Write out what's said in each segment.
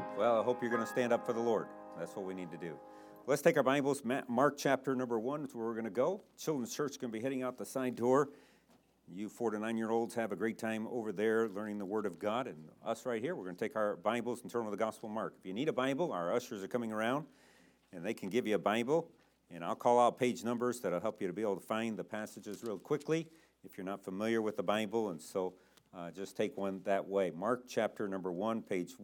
Well, I hope you're going to stand up for the Lord. That's what we need to do. Let's take our Bibles. Mark chapter number 1 is where we're going to go. Children's Church is going to be heading out the side door. You 4 to 9-year-olds have a great time over there learning the Word of God. And us right here, we're going to take our Bibles and turn to the Gospel of Mark. If you need a Bible, our ushers are coming around, and they can give you a Bible. And I'll call out page numbers that'll help you to be able to find the passages real quickly if you're not familiar with the Bible. And so just take one that way. Mark chapter number 1, page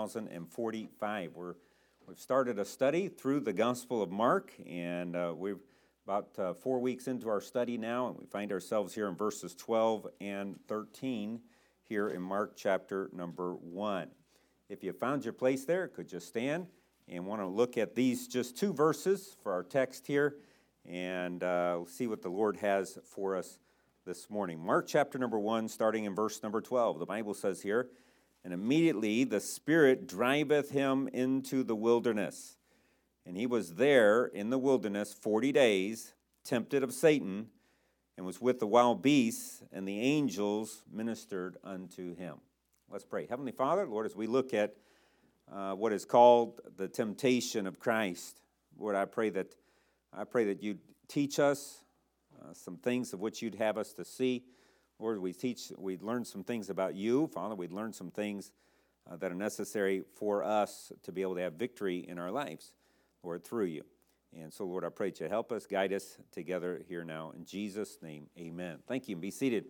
1045. We've started a study through the Gospel of Mark, and we're about 4 weeks into our study now, and we find ourselves here in verses 12 and 13 here in Mark chapter number 1. If you found your place there, could you stand and want to look at these just 2 verses for our text here and see what the Lord has for us this morning. Mark chapter number 1, starting in verse number 12. The Bible says here, "And immediately the Spirit driveth him into the wilderness. And he was there in the wilderness 40 days, tempted of Satan, and was with the wild beasts, and the angels ministered unto him." Let's pray. Heavenly Father, Lord, as we look at what is called the temptation of Christ, Lord, I pray that you'd teach us some things of which you'd have us to see. Lord, we'd learn some things about you. Father, we'd learn some things that are necessary for us to be able to have victory in our lives, Lord, through you. And so, Lord, I pray that you help us, guide us together here now. In Jesus' name, amen. Thank you, and be seated.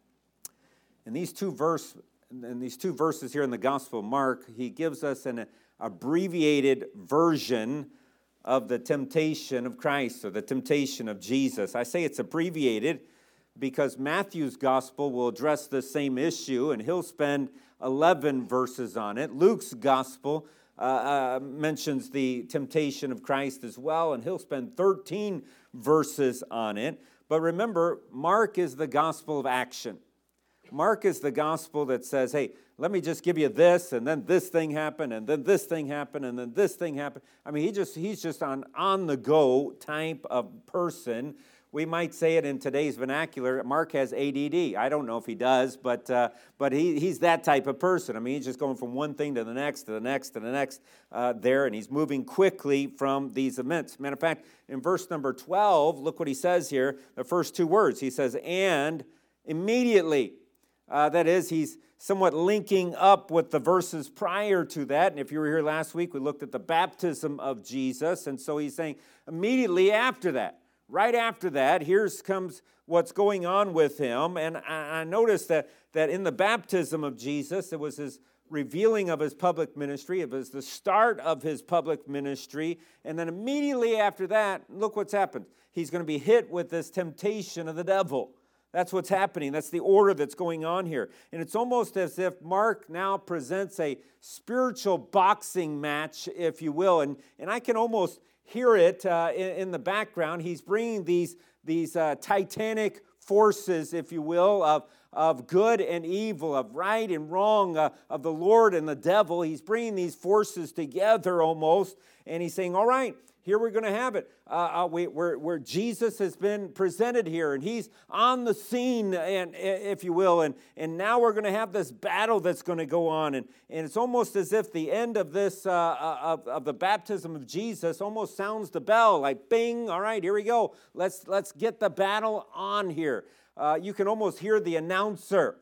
In these two verses here in the Gospel of Mark, he gives us an abbreviated version of the temptation of Christ, or the temptation of Jesus. I say it's abbreviated because Matthew's Gospel will address the same issue, and he'll spend 11 verses on it. Luke's Gospel mentions the temptation of Christ as well, and he'll spend 13 verses on it. But remember, Mark is the gospel of action. Mark is the gospel that says, hey, let me just give you this, and then this thing happened, and then this thing happened, and then this thing happened. I mean, he's just on the go type of person. We might say it in today's vernacular, Mark has ADD. I don't know if he does, but he's that type of person. I mean, he's just going from one thing to the next, to the next, to the next there, and he's moving quickly from these events. Matter of fact, in verse number 12, look what he says here, the first 2 words. He says, "and immediately." That is, he's somewhat linking up with the verses prior to that. And if you were here last week, we looked at the baptism of Jesus. And so he's saying immediately after that, right after that, here comes what's going on with him. And I noticed that in the baptism of Jesus, it was his revealing of his public ministry. It was the start of his public ministry. And then immediately after that, look what's happened. He's going to be hit with this temptation of the devil. That's what's happening. That's the order that's going on here. And it's almost as if Mark now presents a spiritual boxing match, if you will. And I can almost hear it in the background. He's bringing these titanic forces, if you will, of good and evil, of right and wrong, of the Lord and the devil. He's bringing these forces together almost. And he's saying, all right, here we're going to have it, where Jesus has been presented here, and he's on the scene, and if you will, and now we're going to have this battle that's going to go on, and it's almost as if the end of this of the baptism of Jesus almost sounds the bell, like bing. All right, here we go. Let's get the battle on here. You can almost hear the announcer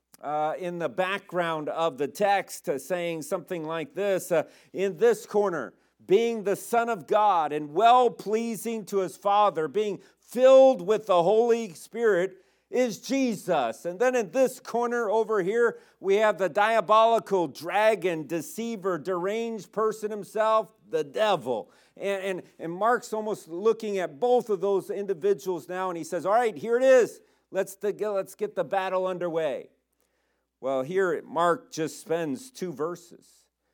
in the background of the text saying something like this: in this corner, being the Son of God and well-pleasing to his Father, being filled with the Holy Spirit, is Jesus. And then in this corner over here, we have the diabolical dragon, deceiver, deranged person himself, the devil. And Mark's almost looking at both of those individuals now, and he says, all right, here it is. Let's get the battle underway. Well, here Mark just spends 2 verses.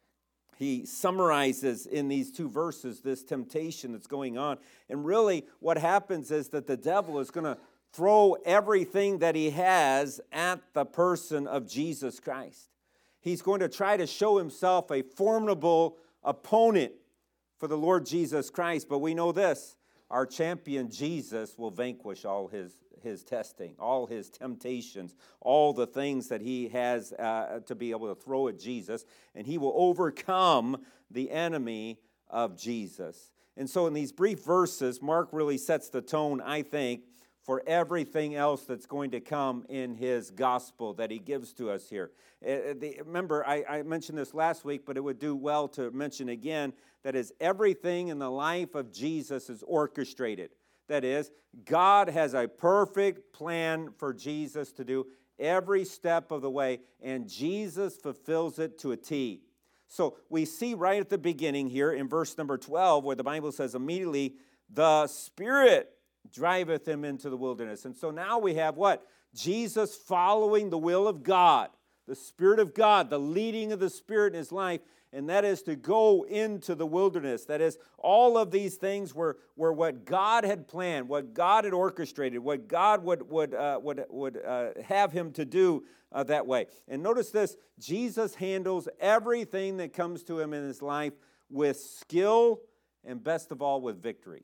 He summarizes in these 2 verses this temptation that's going on. And really what happens is that the devil is going to throw everything that he has at the person of Jesus Christ. He's going to try to show himself a formidable opponent for the Lord Jesus Christ. But we know this. our champion Jesus will vanquish all his testing, all his temptations, all the things that he has to be able to throw at Jesus, and he will overcome the enemy of Jesus. And so in these brief verses, Mark really sets the tone, I think, for everything else that's going to come in his gospel that he gives to us here. Remember, I mentioned this last week, but it would do well to mention again, that is, everything in the life of Jesus is orchestrated. That is, God has a perfect plan for Jesus to do every step of the way, and Jesus fulfills it to a T. So we see right at the beginning here in verse number 12, where the Bible says, immediately the Spirit driveth him into the wilderness. And so now we have what? Jesus following the will of God, the Spirit of God, the leading of the Spirit in his life, and that is to go into the wilderness. That is, all of these things were what God had planned, what God had orchestrated, what God would have him to do that way. And notice this, Jesus handles everything that comes to him in his life with skill and best of all with victory.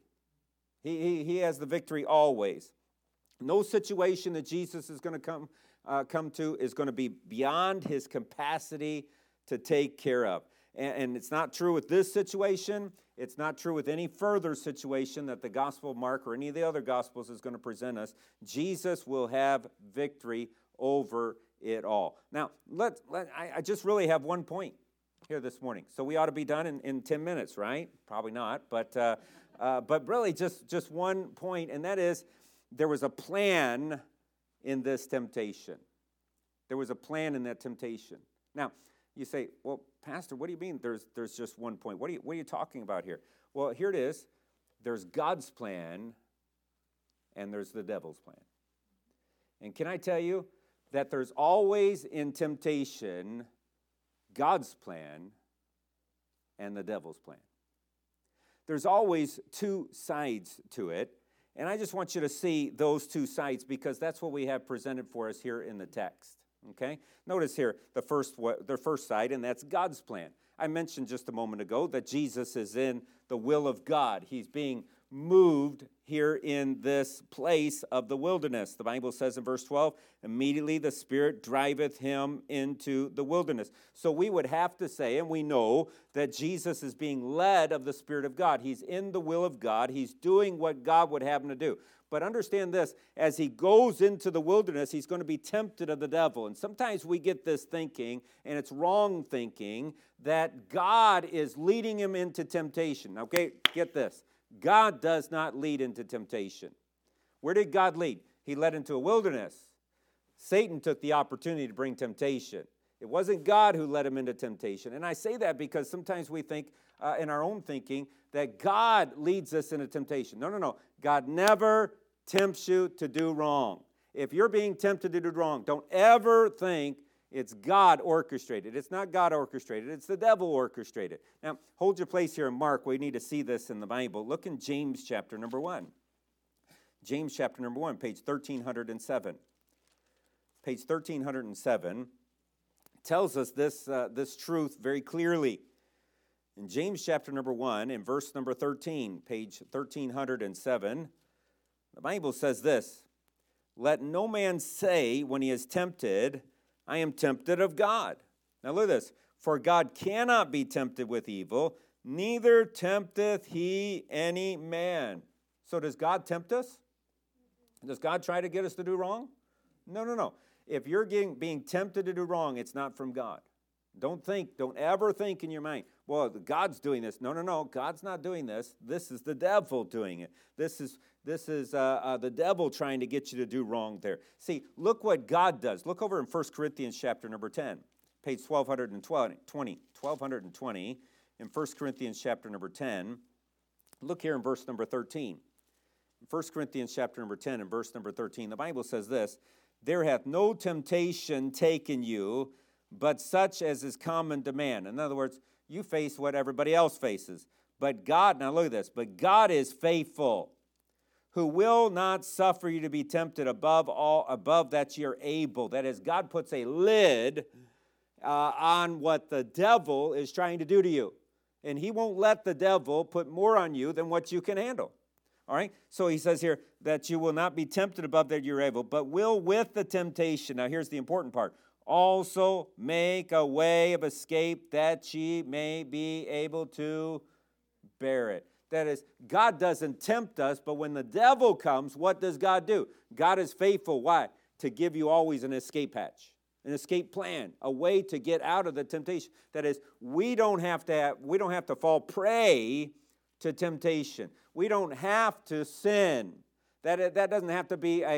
He has the victory always. No situation that Jesus is going to come to is going to be beyond his capacity to take care of. And it's not true with this situation. It's not true with any further situation that the Gospel of Mark or any of the other Gospels is going to present us. Jesus will have victory over it all. Now, I just really have one point here this morning. So we ought to be done in 10 minutes, right? Probably not, but really just one point, and that is there was a plan in this temptation. There was a plan in that temptation. Now, you say, well, Pastor, what do you mean there's just one point? What are you talking about here? Well, here it is. There's God's plan, and there's the devil's plan. And can I tell you that there's always in temptation God's plan and the devil's plan. There's always two sides to it, and I just want you to see those two sides because that's what we have presented for us here in the text. Okay? Notice here the first side, and that's God's plan. I mentioned just a moment ago that Jesus is in the will of God. He's being moved here in this place of the wilderness. The Bible says in verse 12, immediately the Spirit driveth him into the wilderness. So we would have to say, and we know, that Jesus is being led of the Spirit of God. He's in the will of God. He's doing what God would have him to do. But understand this, as he goes into the wilderness, he's going to be tempted of the devil. And sometimes we get this thinking, and it's wrong thinking, that God is leading him into temptation. Okay, get this. God does not lead into temptation. Where did God lead? He led into a wilderness. Satan took the opportunity to bring temptation. It wasn't God who led him into temptation. And I say that because sometimes we think in our own thinking that God leads us into temptation. No. God never tempts you to do wrong. If you're being tempted to do wrong, don't ever think it's God orchestrated. It's not God orchestrated. It's the devil orchestrated. Now, hold your place here in Mark. We need to see this in the Bible. Look in James chapter number 1. James chapter number 1, page 1307. Page 1307 tells us this truth very clearly. In James chapter number 1, in verse number 13, page 1307, the Bible says this, let no man say when he is tempted, I am tempted of God. Now look at this. For God cannot be tempted with evil, neither tempteth he any man. So does God tempt us? Does God try to get us to do wrong? No. If you're being tempted to do wrong, it's not from God. Don't ever think in your mind, well, God's doing this. No. God's not doing this. This is the devil doing it. This is the devil trying to get you to do wrong there. See, look what God does. Look over in 1 Corinthians chapter number 10, page 1220, in 1 Corinthians chapter number 10. Look here in verse number 13. 1 Corinthians chapter number 10 and verse number 13, the Bible says this, there hath no temptation taken you, but such as is common to man. In other words, you face what everybody else faces. But God, now look at this, but God is faithful, who will not suffer you to be tempted above that you're able. That is, God puts a lid on what the devil is trying to do to you. And he won't let the devil put more on you than what you can handle. All right? So he says here that you will not be tempted above that you're able, but will with the temptation. Now here's the important part. Also make a way of escape that ye may be able to bear it. That is, God doesn't tempt us, but when the devil comes, what does God do? God is faithful. Why? To give you always an escape hatch, an escape plan, a way to get out of the temptation. That is, we don't have to fall prey to temptation. We don't have to sin. That doesn't have to be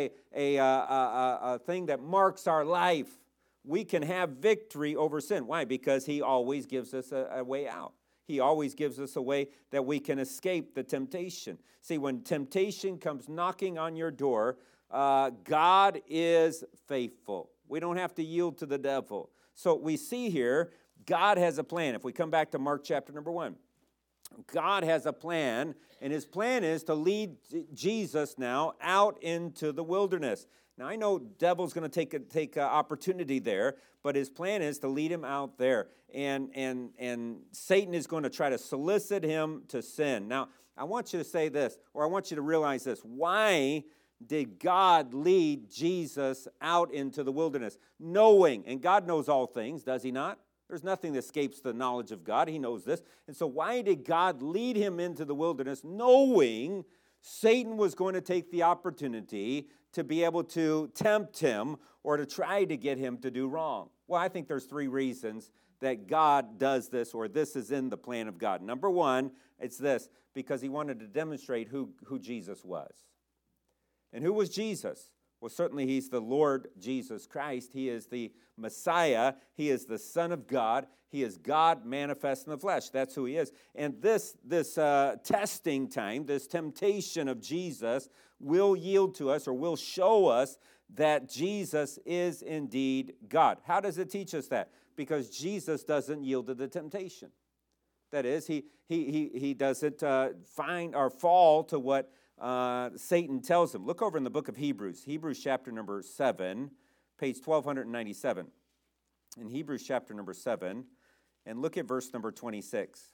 a thing that marks our life. We can have victory over sin. Why? Because he always gives us a way out. He always gives us a way that we can escape the temptation. See, when temptation comes knocking on your door, God is faithful. We don't have to yield to the devil. So we see here, God has a plan. If we come back to Mark chapter number 1, God has a plan, and his plan is to lead Jesus now out into the wilderness. Now, I know devil's going to take opportunity there, but his plan is to lead him out there. And Satan is going to try to solicit him to sin. Now, I want you to say this, or I want you to realize this. Why did God lead Jesus out into the wilderness? Knowing, and God knows all things, does he not? There's nothing that escapes the knowledge of God. He knows this. And so why did God lead him into the wilderness knowing Satan was going to take the opportunity to be able to tempt him or to try to get him to do wrong? Well, I think there's 3 reasons that God does this, or this is in the plan of God. Number 1, it's this, because he wanted to demonstrate who Jesus was. And who was Jesus? Well, certainly he's the Lord Jesus Christ. He is the Messiah. He is the Son of God. He is God manifest in the flesh. That's who he is. And this testing time, this temptation of Jesus will yield to us, or will show us that Jesus is indeed God. How does it teach us that? Because Jesus doesn't yield to the temptation. That is, he doesn't find or fall to what Satan tells him. Look over in the book of Hebrews chapter number 7, page 1297. In Hebrews chapter number 7, and look at verse number 26.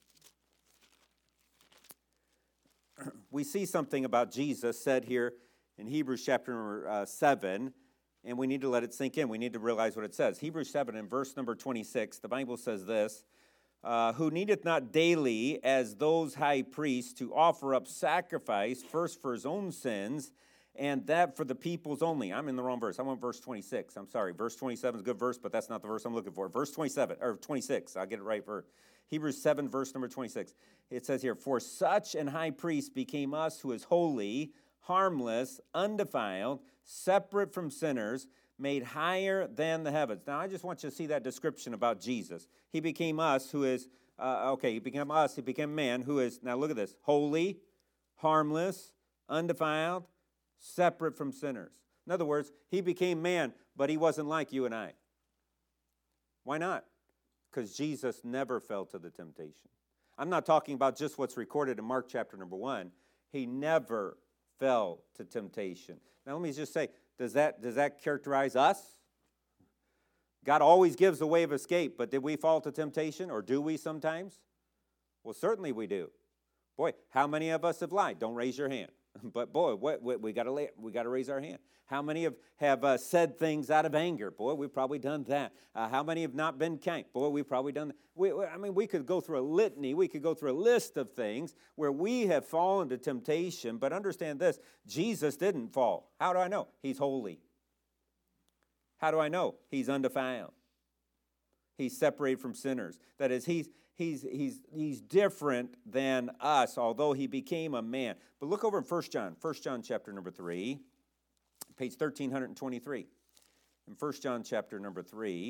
We see something about Jesus said here in Hebrews chapter number 7, and we need to let it sink in. We need to realize what it says. Hebrews 7 and verse number 26, the Bible says this, who needeth not daily as those high priests to offer up sacrifice first for his own sins, and that for the people's only. I'm in the wrong verse. I want verse 26. I'm sorry. Verse 27 is a good verse, but that's not the verse I'm looking for. Verse 27, or 26. I'll get it right for Hebrews 7, verse number 26. It says here, for such an high priest became us who is holy, harmless, undefiled, separate from sinners, made higher than the heavens. Now, I just want you to see that description about Jesus. He became us who is, he became us, he became man who is, now look at this, holy, harmless, undefiled, separate from sinners. In other words, he became man, but he wasn't like you and I. Why not? Because Jesus never fell to the temptation. I'm not talking about just what's recorded in Mark chapter number 1. He never fell to temptation. Now, let me just say, does that characterize us? God always gives a way of escape, but did we fall to temptation, or do we sometimes? Well, certainly we do. Boy, how many of us have lied? Don't raise your hand. But boy, we got to raise our hand. How many have said things out of anger? Boy, we've probably done that. How many have not been kind? Boy, we've probably done that. We could go through a litany. We could go through a list of things where we have fallen to temptation. But understand this, Jesus didn't fall. How do I know? He's holy. How do I know? He's undefiled. He's separated from sinners. That is, he's different than us, although he became a man. But look over in 1 John chapter number 3, page 1323. In 1 John chapter number 3,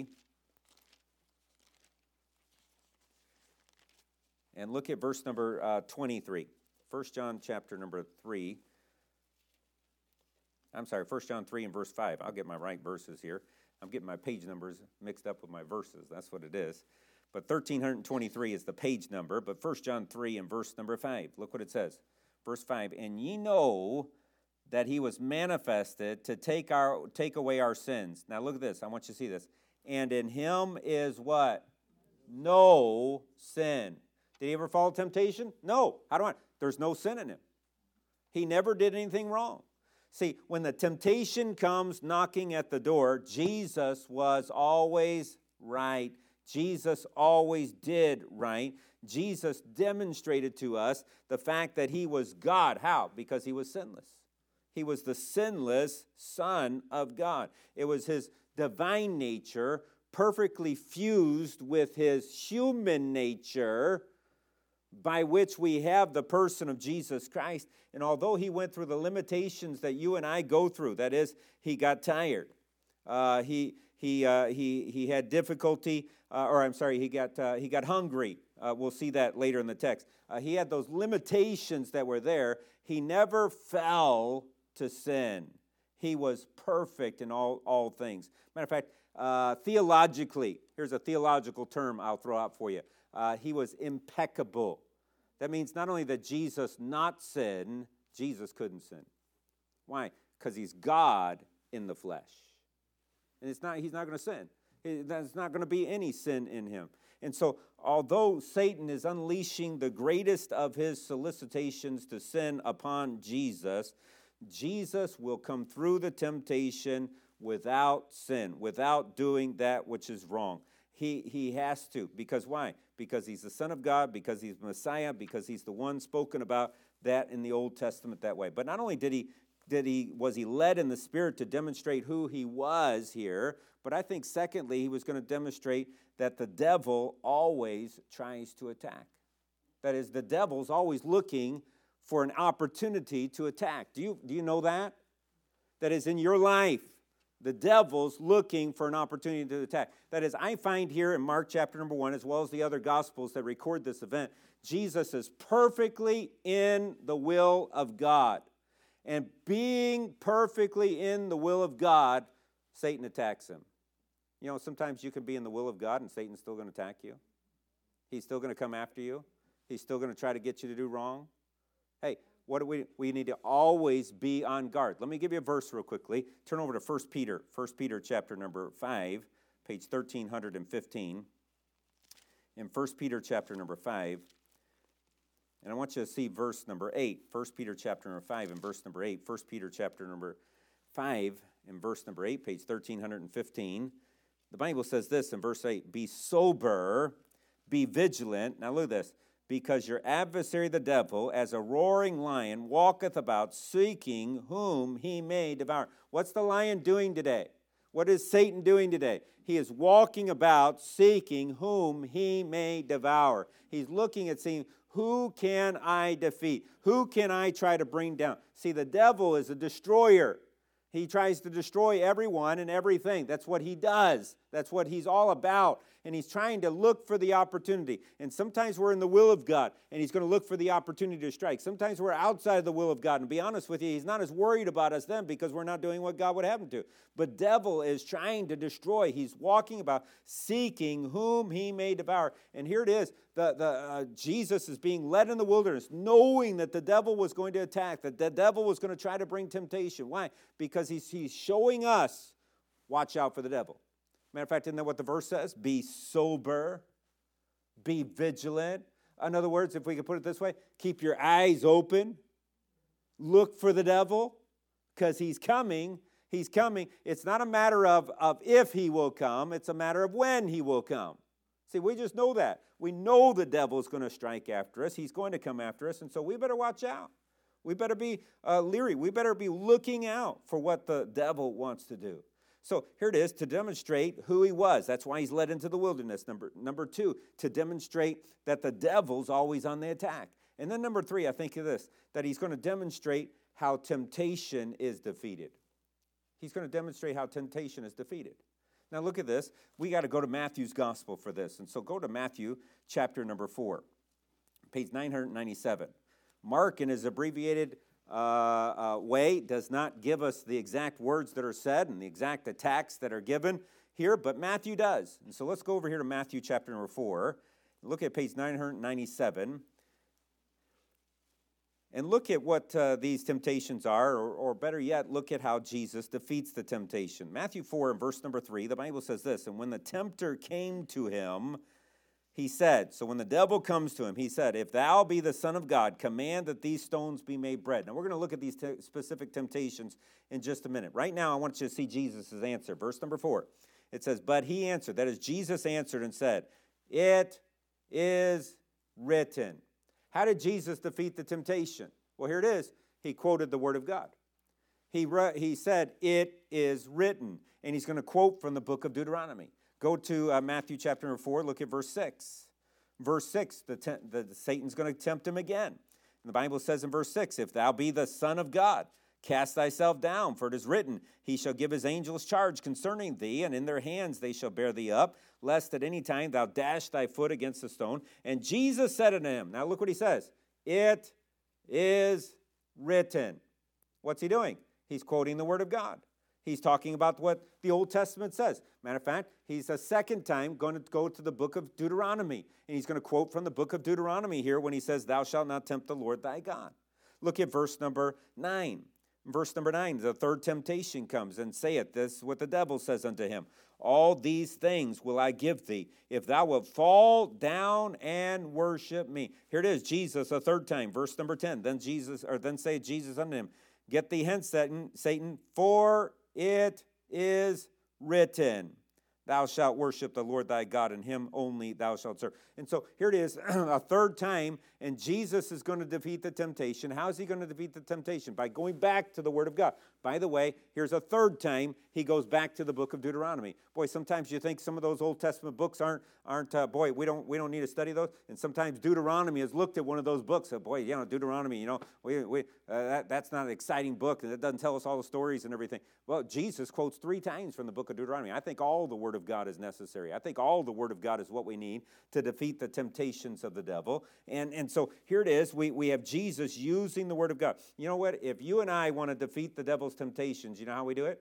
and look at verse number 23. 1 John chapter number 3. I'm sorry, 1 John 3 and verse 5. I'll get my right verses here. I'm getting my page numbers mixed up with my verses. That's what it is. But 1323 is the page number. But 1 John 3 and verse number 5. Look what it says. Verse 5. And ye know that he was manifested to take away our sins. Now look at this. I want you to see this. And in him is what? No sin. Did he ever fall to temptation? No. How do I? There's no sin in him. He never did anything wrong. See, when the temptation comes knocking at the door, Jesus was always right. Jesus always did right. Jesus demonstrated to us the fact that he was God. How? Because he was sinless. He was the sinless Son of God. It was his divine nature perfectly fused with his human nature, by which we have the person of Jesus Christ. And although he went through the limitations that you and I go through, that is, he got tired, he had difficulty, he got hungry. We'll see that later in the text. He had those limitations that were there. He never fell to sin. He was perfect in all things. Matter of fact, theologically, here's a theological term I'll throw out for you. He was impeccable. That means not only that Jesus not sin, Jesus couldn't sin. Why? Because he's God in the flesh. And he's not going to sin. There's not going to be any sin in him. And so, although Satan is unleashing the greatest of his solicitations to sin upon Jesus, Jesus will come through the temptation without sin, without doing that which is wrong. He has to. Because why? Because he's the Son of God, because he's Messiah, because he's the one spoken about that in the Old Testament that way. But not only was he led in the Spirit to demonstrate who he was here, but I think secondly, he was going to demonstrate that the devil always tries to attack. That is, the devil's always looking for an opportunity to attack. Do you know that? That is, in your life, the devil's looking for an opportunity to attack. That is, I find here in Mark chapter number 1, as well as the other Gospels that record this event, Jesus is perfectly in the will of God. And being perfectly in the will of God, Satan attacks him. You know, sometimes you can be in the will of God and Satan's still going to attack you. He's still going to come after you. He's still going to try to get you to do wrong. Hey, what do we need to always be on guard. Let me give you a verse real quickly. Turn over to 1 Peter chapter number 5, page 1315. In 1 Peter chapter number 5, and I want you to see verse number 8. 1 Peter chapter number 5 and verse number 8. 1 Peter chapter number 5 and verse number 8, page 1315. The Bible says this in verse 8, be sober, be vigilant. Now look at this. Because your adversary the devil, as a roaring lion, walketh about, seeking whom he may devour. What's the lion doing today? What is Satan doing today? He is walking about, seeking whom he may devour. He's looking at seeing, who can I defeat? Who can I try to bring down? See, the devil is a destroyer. He tries to destroy everyone and everything. That's what he does. That's what he's all about. And he's trying to look for the opportunity. And sometimes we're in the will of God, and he's going to look for the opportunity to strike. Sometimes we're outside of the will of God. And to be honest with you, he's not as worried about us then because we're not doing what God would have him to. But devil is trying to destroy. He's walking about seeking whom he may devour. And here it is. Jesus is being led in the wilderness, knowing that the devil was going to attack, that the devil was going to try to bring temptation. Why? Because he's showing us, watch out for the devil. Matter of fact, isn't that what the verse says? Be sober, be vigilant. In other words, if we could put it this way, keep your eyes open, look for the devil, because he's coming. He's coming. It's not a matter of if he will come, it's a matter of when he will come. See, we just know that. We know the devil's going to strike after us. He's going to come after us, and so we better watch out. We better be leery. We better be looking out for what the devil wants to do. So here it is, to demonstrate who he was. That's why he's led into the wilderness. Number two, to demonstrate that the devil's always on the attack. And then number three, I think of this, that he's going to demonstrate how temptation is defeated. He's going to demonstrate how temptation is defeated. Now look at this. We got to go to Matthew's gospel for this. And so go to Matthew chapter number 4, page 997. Mark, in his abbreviated way, does not give us the exact words that are said and the exact attacks that are given here, but Matthew does. And so let's go over here to Matthew chapter number 4. Look at page 997. And look at what these temptations are, or better yet, look at how Jesus defeats the temptation. Matthew 4 and verse number 3, the Bible says this, and when the tempter came to him, he said, so when the devil comes to him, he said, if thou be the Son of God, command that these stones be made bread. Now, we're going to look at these specific temptations in just a minute. Right now, I want you to see Jesus' answer. Verse number 4. It says, but he answered, that is, Jesus answered and said, it is written. How did Jesus defeat the temptation? Well, here it is. He quoted the Word of God. He said, it is written. And he's going to quote from the book of Deuteronomy. Go to Matthew chapter 4, look at verse 6. Verse 6, Satan's going to tempt him again. And the Bible says in verse 6, if thou be the Son of God, cast thyself down, for it is written, he shall give his angels charge concerning thee, and in their hands they shall bear thee up, lest at any time thou dash thy foot against a stone. And Jesus said unto him, now look what he says, it is written. What's he doing? He's quoting the Word of God. He's talking about what the Old Testament says. Matter of fact, he's a second time going to go to the book of Deuteronomy. And he's going to quote from the book of Deuteronomy here when he says, thou shalt not tempt the Lord thy God. Look at verse number 9. Verse number 9, the third temptation comes, and saith, this is what the devil says unto him, all these things will I give thee, if thou wilt fall down and worship me. Here it is, Jesus, a third time, verse number 10. Then saith Jesus unto him, get thee hence, Satan, for it is written, thou shalt worship the Lord thy God, and him only thou shalt serve. And so here it is, a third time, and Jesus is going to defeat the temptation. How is he going to defeat the temptation? By going back to the Word of God. By the way, here's a third time he goes back to the book of Deuteronomy. Boy, sometimes you think some of those Old Testament books aren't boy, we don't need to study those. And sometimes Deuteronomy has looked at one of those books. So, boy, Deuteronomy, that's not an exciting book, and it doesn't tell us all the stories and everything. Well, Jesus quotes 3 times from the book of Deuteronomy. I think all the Word of God is necessary. I think all the Word of God is what we need to defeat the temptations of the devil. And so here it is. We have Jesus using the Word of God. You know what? If you and I want to defeat the devil's temptations, you know how we do it?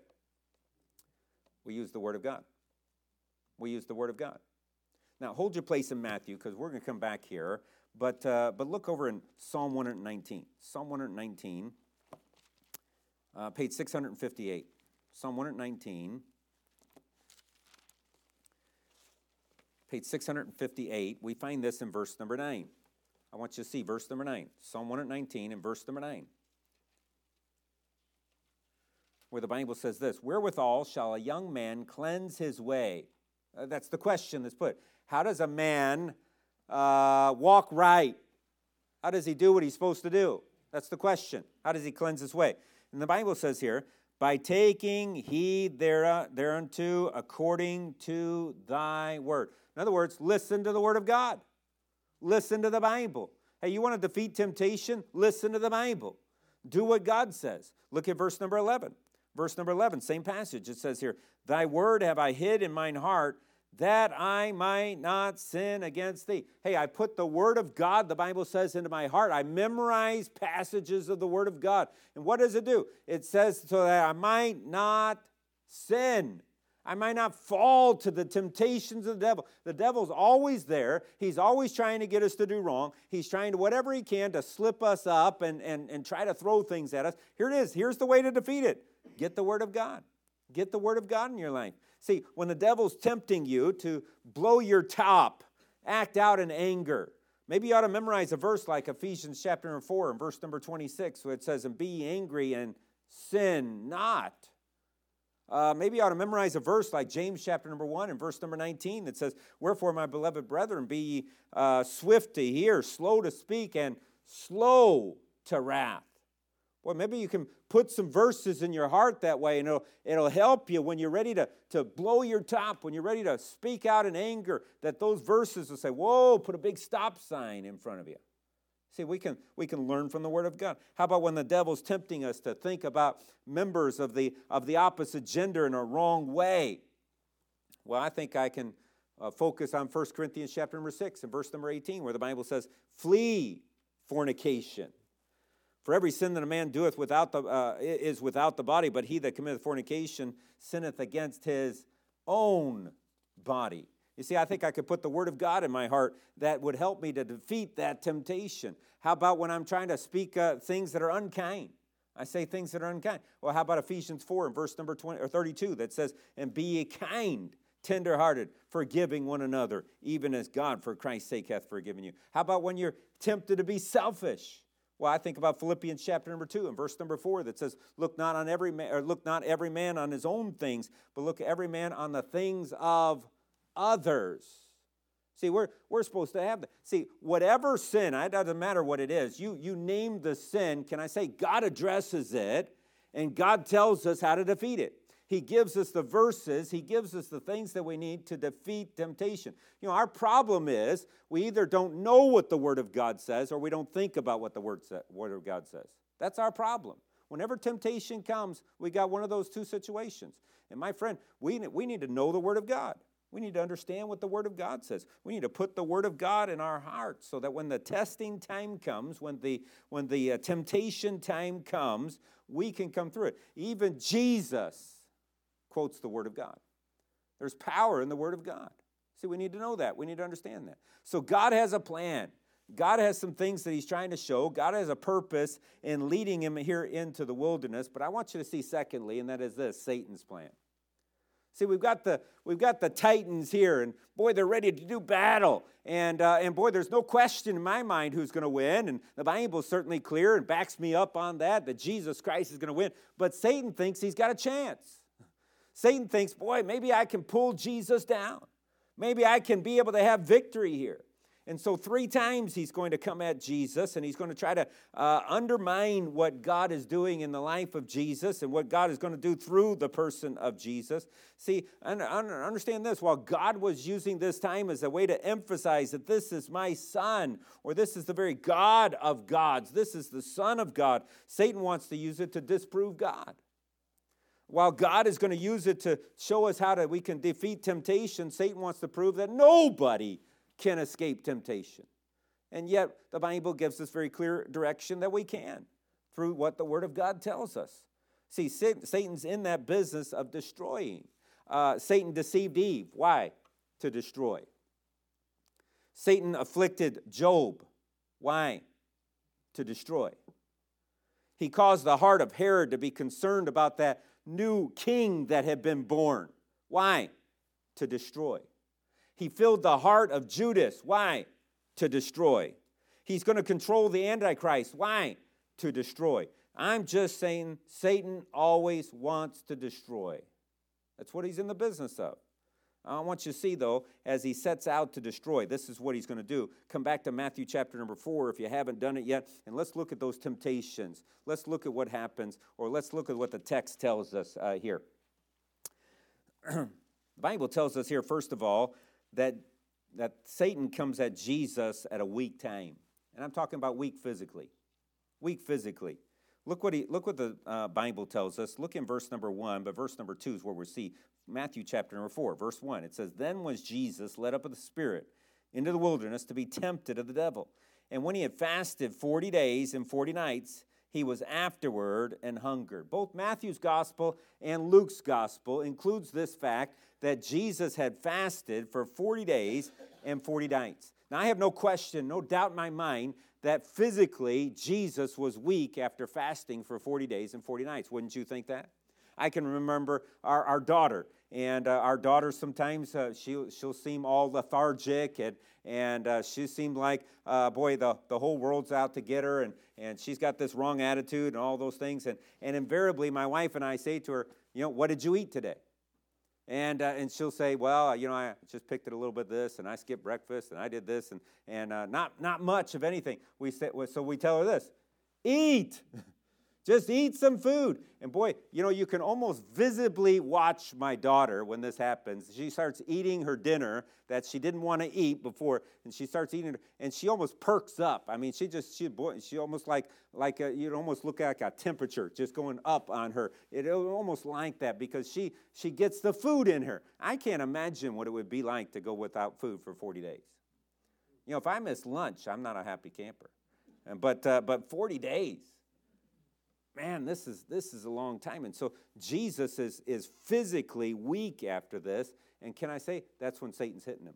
We use the Word of God. We use the Word of God. Now, hold your place in Matthew, because we're going to come back here. But look over in Psalm 119. Psalm 119, page 658. Psalm 119, page 658. We find this in verse number 9. I want you to see verse number 9. Psalm 119 and verse number 9. Where the Bible says this, wherewithal shall a young man cleanse his way? That's the question that's put. How does a man walk right? How does he do what he's supposed to do? That's the question. How does he cleanse his way? And the Bible says here, by taking heed thereunto according to thy word. In other words, listen to the Word of God. Listen to the Bible. Hey, you want to defeat temptation? Listen to the Bible. Do what God says. Look at verse number 11. Verse number 11, same passage. It says here, thy word have I hid in mine heart, that I might not sin against thee. Hey, I put the Word of God, the Bible says, into my heart. I memorize passages of the Word of God. And what does it do? It says so that I might not sin. I might not fall to the temptations of the devil. The devil's always there. He's always trying to get us to do wrong. He's trying to whatever he can to slip us up and try to throw things at us. Here it is. Here's the way to defeat it. Get the Word of God. Get the Word of God in your life. See, when the devil's tempting you to blow your top, act out in anger, maybe you ought to memorize a verse like Ephesians chapter 4 and verse number 26, where it says, and be ye angry and sin not. Maybe you ought to memorize a verse like James chapter number 1 and verse number 19 that says, wherefore, my beloved brethren, be ye swift to hear, slow to speak, and slow to wrath. Well, maybe you can put some verses in your heart that way, and it'll help you when you're ready to blow your top, when you're ready to speak out in anger, that those verses will say, whoa, put a big stop sign in front of you. See, we can learn from the Word of God. How about when the devil's tempting us to think about members of the opposite gender in a wrong way? Well, I think I can focus on 1 Corinthians chapter number 6 and verse number 18, where the Bible says, flee fornication. For every sin that a man doeth is without the body, but he that committeth fornication sinneth against his own body. You see, I think I could put the Word of God in my heart that would help me to defeat that temptation. How about when I'm trying to speak things that are unkind? I say things that are unkind. Well, how about Ephesians 4 and verse number 32 that says, and be ye kind, tenderhearted, forgiving one another, even as God for Christ's sake hath forgiven you. How about when you're tempted to be selfish? Well, I think about Philippians chapter number 2 and verse number 4 that says, look not every man on his own things, but look every man on the things of others. See, we're supposed to have that. See, whatever sin, it doesn't matter what it is, you name the sin, can I say God addresses it, and God tells us how to defeat it. He gives us the verses, He gives us the things that we need to defeat temptation. You know, our problem is we either don't know what the Word of God says or we don't think about what the Word of God says. That's our problem. Whenever temptation comes, we got one of those two situations. And my friend, we need to know the Word of God. We need to understand what the Word of God says. We need to put the Word of God in our hearts so that when the testing time comes, when the temptation time comes, we can come through it. Even Jesus quotes the Word of God. There's power in the Word of God. See, we need to know that. We need to understand that. So God has a plan. God has some things that He's trying to show. God has a purpose in leading him here into the wilderness. But I want you to see secondly, and that is this, Satan's plan. See, we've got the Titans here, and boy, they're ready to do battle. And boy, there's no question in my mind who's going to win. And the Bible's certainly clear and backs me up on that Jesus Christ is going to win. But Satan thinks he's got a chance. Satan thinks, boy, maybe I can pull Jesus down. Maybe I can be able to have victory here. And so 3 times he's going to come at Jesus, and he's going to try to undermine what God is doing in the life of Jesus and what God is going to do through the person of Jesus. See, understand this. While God was using this time as a way to emphasize that this is my Son, or this is the very God of gods, this is the Son of God, Satan wants to use it to disprove God. While God is going to use it to show us how we can defeat temptation, Satan wants to prove that nobody can escape temptation. And yet, the Bible gives us very clear direction that we can through what the Word of God tells us. See, Satan's in that business of destroying. Satan deceived Eve. Why? To destroy. Satan afflicted Job. Why? To destroy. He caused the heart of Herod to be concerned about that new king that had been born. Why? To destroy. He filled the heart of Judas. Why? To destroy. He's going to control the Antichrist. Why? To destroy. I'm just saying Satan always wants to destroy. That's what he's in the business of. I want you to see, though, as he sets out to destroy, this is what he's going to do. Come back to Matthew chapter number 4 if you haven't done it yet, and let's look at those temptations. Let's look at what happens, or let's look at what the text tells us here. The Bible tells us here, first of all, that Satan comes at Jesus at a weak time. And I'm talking about weak physically. Weak physically. Look what the Bible tells us. Look in verse number 1, but verse number 2 is where we see Matthew chapter number 4, verse 1. It says, Then was Jesus led up of the Spirit into the wilderness to be tempted of the devil. And when he had fasted 40 days and 40 nights, he was afterward and hungered. Both Matthew's gospel and Luke's gospel includes this fact that Jesus had fasted for 40 days and 40 nights. Now, I have no question, no doubt in my mind, that physically Jesus was weak after fasting for 40 days and 40 nights. Wouldn't you think that? I can remember our daughter, and our daughter sometimes she'll seem all lethargic, and she seemed like, boy, the whole world's out to get her, and she's got this wrong attitude and all those things. And invariably, my wife and I say to her, what did you eat today? And she'll say, well, I just picked it a little bit of this, and I skipped breakfast, and I did this, and not much of anything. So we tell her this, eat. Just eat some food. And boy, you can almost visibly watch my daughter when this happens. She starts eating her dinner that she didn't want to eat before, and she starts eating it, and she almost perks up. I mean, she almost you'd almost look like a temperature just going up on her. It almost like that because she gets the food in her. I can't imagine what it would be like to go without food for 40 days. If I miss lunch, I'm not a happy camper. But 40 days. Man, this is a long time. And so Jesus is physically weak after this. And can I say, that's when Satan's hitting him.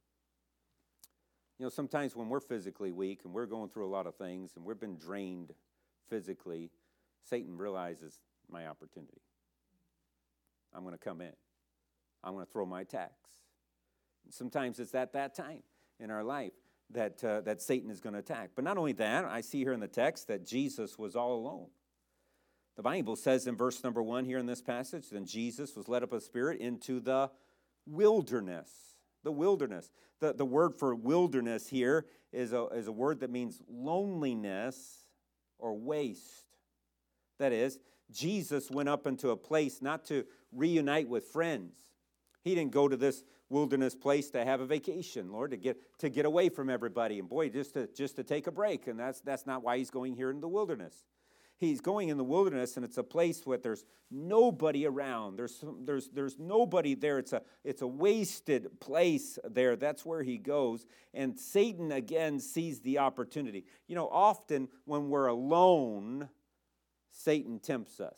Sometimes when we're physically weak and we're going through a lot of things and we've been drained physically, Satan realizes my opportunity. I'm going to come in. I'm going to throw my attacks. Sometimes it's at that time in our life that Satan is going to attack. But not only that, I see here in the text that Jesus was all alone. The Bible says in verse number 1 here in this passage, then Jesus was led up of the Spirit into the wilderness. The wilderness. The word for wilderness here is a word that means loneliness or waste. That is, Jesus went up into a place not to reunite with friends. He didn't go to this wilderness place to have a vacation, Lord, to get away from everybody. And boy, just to take a break. And that's not why he's going here in the wilderness. He's going in the wilderness, and it's a place where there's nobody around. There's nobody there. It's a wasted place there. That's where he goes. And Satan, again, sees the opportunity. You know, often when we're alone, Satan tempts us.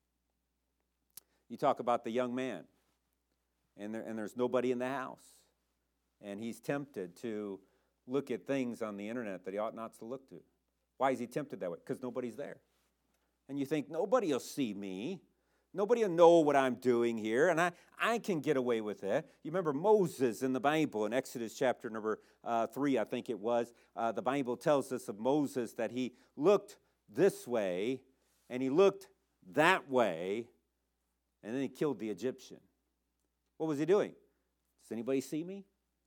You talk about the young man, and there's nobody in the house. And he's tempted to look at things on the internet that he ought not to look to. Why is he tempted that way? Because nobody's there. And you think, nobody will see me. Nobody will know what I'm doing here, and I can get away with it. You remember Moses in the Bible, in Exodus chapter number 3, I think it was. The Bible tells us of Moses that he looked this way, and he looked that way, and then he killed the Egyptian. What was he doing? Does anybody see me?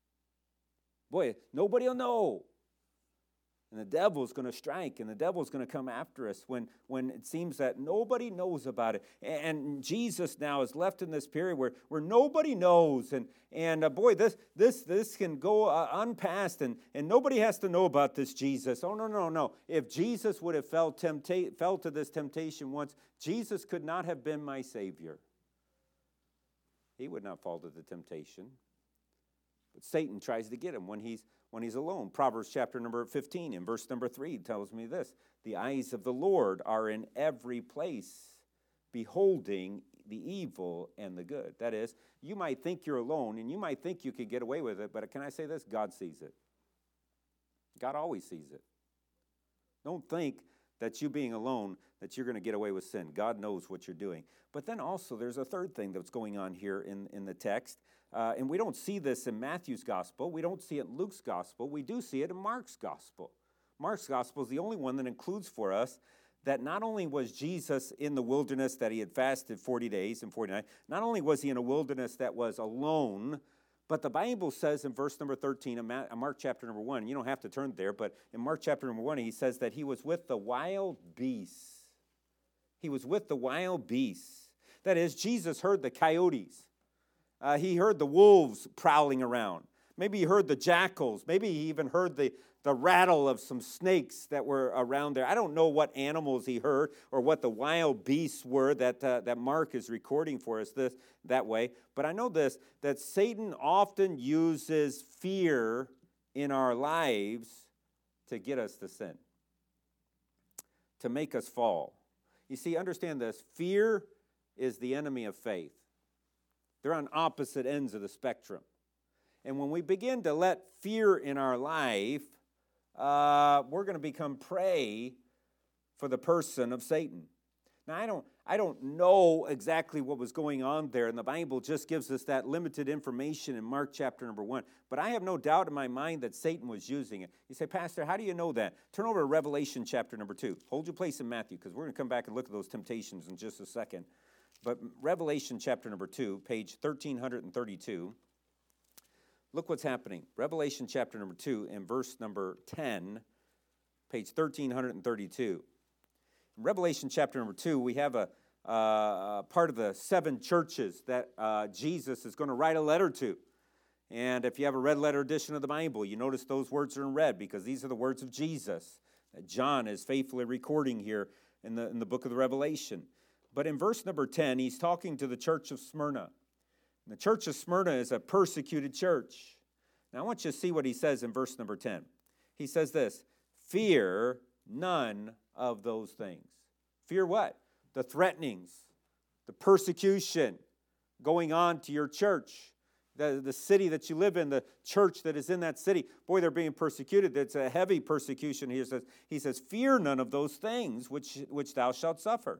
Boy, nobody will know. And the devil's going to strike, and the devil's going to come after us when it seems that nobody knows about it. And Jesus now is left in this period where nobody knows. And boy, this can go unpassed, and nobody has to know about this Jesus. Oh, no. If Jesus would have fell to this temptation once, Jesus could not have been my Savior. He would not fall to the temptation. But Satan tries to get him when he's alone. Proverbs chapter number 15 and verse number 3 tells me this. The eyes of the Lord are in every place, beholding the evil and the good. That is, you might think you're alone, and you might think you could get away with it, but can I say this? God sees it. God always sees it. Don't think that you being alone, that you're going to get away with sin. God knows what you're doing. But then also there's a third thing that's going on here in the text. And we don't see this in Matthew's gospel. We don't see it in Luke's gospel. We do see it in Mark's gospel. Mark's gospel is the only one that includes for us that not only was Jesus in the wilderness that he had fasted 40 days and 40 nights, not only was he in a wilderness that was alone, but the Bible says in verse number 13 of Mark chapter number 1, you don't have to turn there, but in Mark chapter number 1, he says that he was with the wild beasts. He was with the wild beasts. That is, Jesus heard the coyotes. He heard the wolves prowling around. Maybe he heard the jackals. Maybe he even heard the rattle of some snakes that were around there. I don't know what animals he heard or what the wild beasts were that Mark is recording for us that way. But I know this, that Satan often uses fear in our lives to get us to sin, to make us fall. You see, understand this. Fear is the enemy of faith. They're on opposite ends of the spectrum. And when we begin to let fear in our life, we're going to become prey for the person of Satan. Now, I don't know exactly what was going on there, and the Bible just gives us that limited information in Mark chapter number 1. But I have no doubt in my mind that Satan was using it. You say, Pastor, how do you know that? Turn over to Revelation chapter number 2. Hold your place in Matthew, because we're going to come back and look at those temptations in just a second. But Revelation chapter number 2, page 1332, look what's happening. Revelation chapter number 2 and verse number 10, page 1332. In Revelation chapter number 2, we have a part of the 7 churches that Jesus is going to write a letter to. And if you have a red letter edition of the Bible, you notice those words are in red because these are the words of Jesus that John is faithfully recording here in the book of the Revelation. But in verse number 10, he's talking to the church of Smyrna. And the church of Smyrna is a persecuted church. Now, I want you to see what he says in verse number 10. He says this, fear none of those things. Fear what? The threatenings, the persecution going on to your church, the city that you live in, the church that is in that city. Boy, they're being persecuted. It's a heavy persecution. He says, fear none of those things which thou shalt suffer.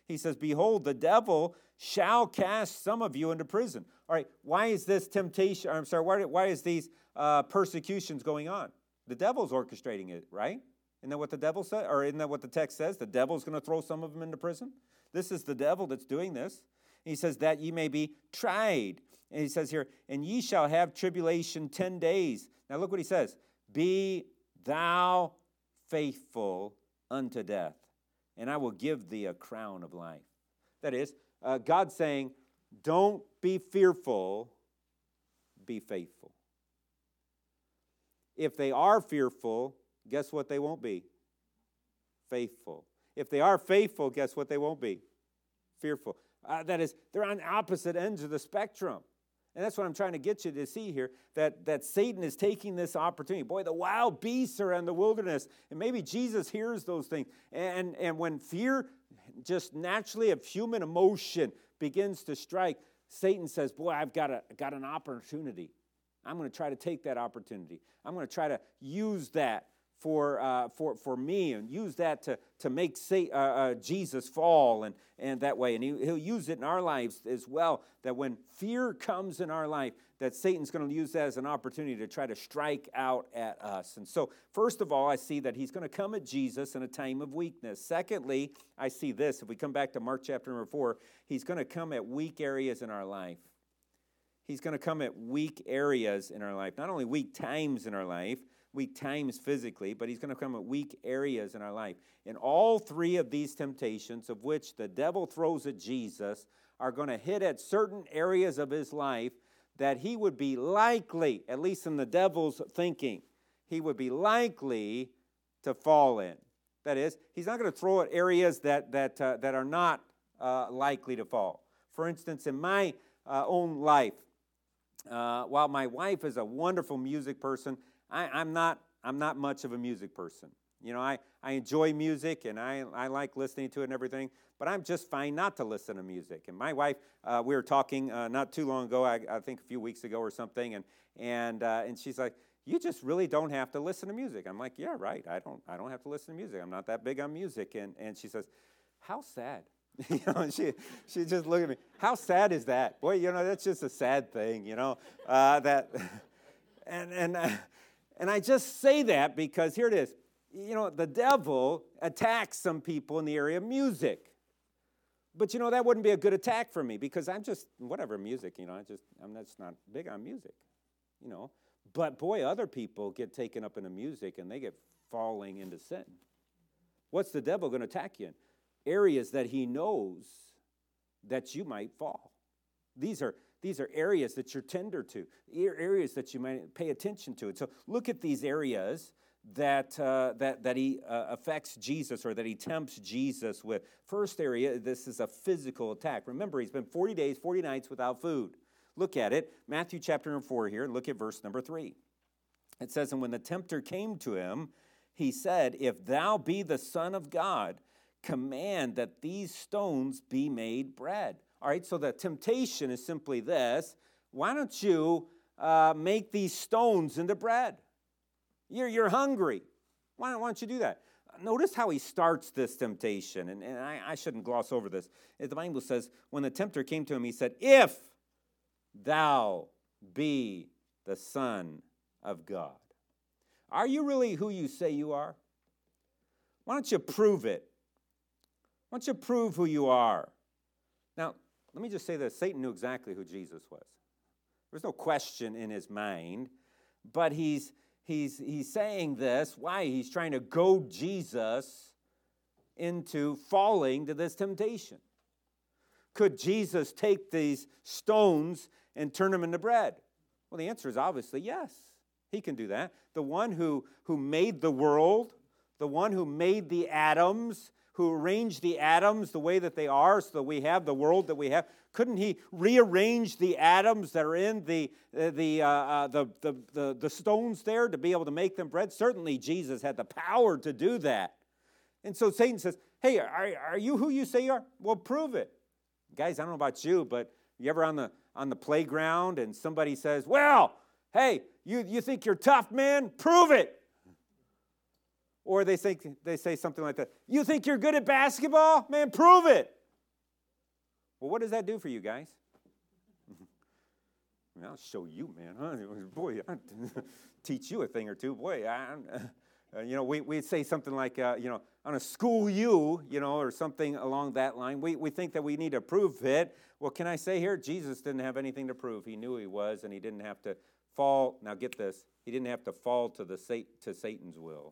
He says, behold, the devil shall cast some of you into prison. All right, why is this temptation, why is these persecutions going on? The devil's orchestrating it, right? Isn't that what the devil said? Or isn't that what the text says? The devil's going to throw some of them into prison? This is the devil that's doing this. He says that ye may be tried. And he says here, and ye shall have tribulation 10 days. Now look what he says. Be thou faithful unto death, and I will give thee a crown of life. That is, God's saying, don't be fearful, be faithful. If they are fearful, guess what they won't be? Faithful. If they are faithful, guess what they won't be? Fearful. That is, they're on opposite ends of the spectrum. And that's what I'm trying to get you to see here, that Satan is taking this opportunity. Boy, the wild beasts are in the wilderness, and maybe Jesus hears those things. And when fear, just naturally of human emotion, begins to strike, Satan says, boy, I've got an opportunity. I'm going to try to take that opportunity. I'm going to try to use that for me, and use that to make Jesus fall and that way. And he'll use it in our lives as well, that when fear comes in our life, that Satan's going to use that as an opportunity to try to strike out at us. And so, first of all, I see that he's going to come at Jesus in a time of weakness. Secondly, I see this. If we come back to Mark chapter number 4, he's going to come at weak areas in our life. He's going to come at weak areas in our life. Not only weak times in our life, weak times physically, but he's going to come at weak areas in our life. And all three of these temptations, of which the devil throws at Jesus, are going to hit at certain areas of his life that he would be likely, at least in the devil's thinking, he would be likely to fall in. That is, he's not going to throw at areas that are not likely to fall. For instance, in my own life, while my wife is a wonderful music person, I'm not much of a music person. You know, I enjoy music, and I like listening to it and everything, but I'm just fine not to listen to music. And my wife, we were talking not too long ago, I think a few weeks ago or something, and she's like, you just really don't have to listen to music. I'm like, yeah, right. I don't have to listen to music. I'm not that big on music. And she says, how sad. You know, and she just looked at me. How sad is that? Boy, you know, that's just a sad thing, you know. And I just say that because here it is. You know, the devil attacks some people in the area of music. But, you know, that wouldn't be a good attack for me because I'm just, whatever, music, you know, I'm just not big on music, you know. But, boy, other people get taken up into music and they get falling into sin. What's the devil going to attack you in? Areas that he knows that you might fall. These are areas that you're tender to, areas that you might pay attention to. And so look at these areas that he affects Jesus, or that he tempts Jesus with. First area, this is a physical attack. Remember, he's been 40 days, 40 nights without food. Look at it, Matthew chapter number 4 here, and look at verse number 3. It says, and when the tempter came to him, he said, if thou be the Son of God, command that these stones be made bread. All right, so the temptation is simply this. Why don't you make these stones into bread? You're hungry. Why don't you do that? Notice how he starts this temptation, and I shouldn't gloss over this. The Bible says, when the tempter came to him, he said, if thou be the Son of God. Are you really who you say you are? Why don't you prove it? Why don't you prove who you are? Now, let me just say this. Satan knew exactly who Jesus was. There's no question in his mind, but he's saying this. Why? He's trying to goad Jesus into falling to this temptation. Could Jesus take these stones and turn them into bread? Well, the answer is obviously yes. He can do that. The one who made the world, the one who made the atoms, who arranged the atoms the way that they are so that we have the world that we have, couldn't he rearrange the atoms that are in the stones there to be able to make them bread? Certainly Jesus had the power to do that. And so Satan says, hey, are you who you say you are? Well, prove it. Guys, I don't know about you, but you ever on the playground and somebody says, well, hey, you think you're tough, man? Prove it. Or they say something like that. You think you're good at basketball? Man, prove it. Well, what does that do for you guys? I'll show you, man. Huh? Boy, I'll teach you a thing or two. Boy, we'd say something like, I'm going to school you, or something along that line. We think that we need to prove it. Well, can I say here, Jesus didn't have anything to prove. He knew he was, and he didn't have to fall. Now get this. He didn't have to fall to Satan's will.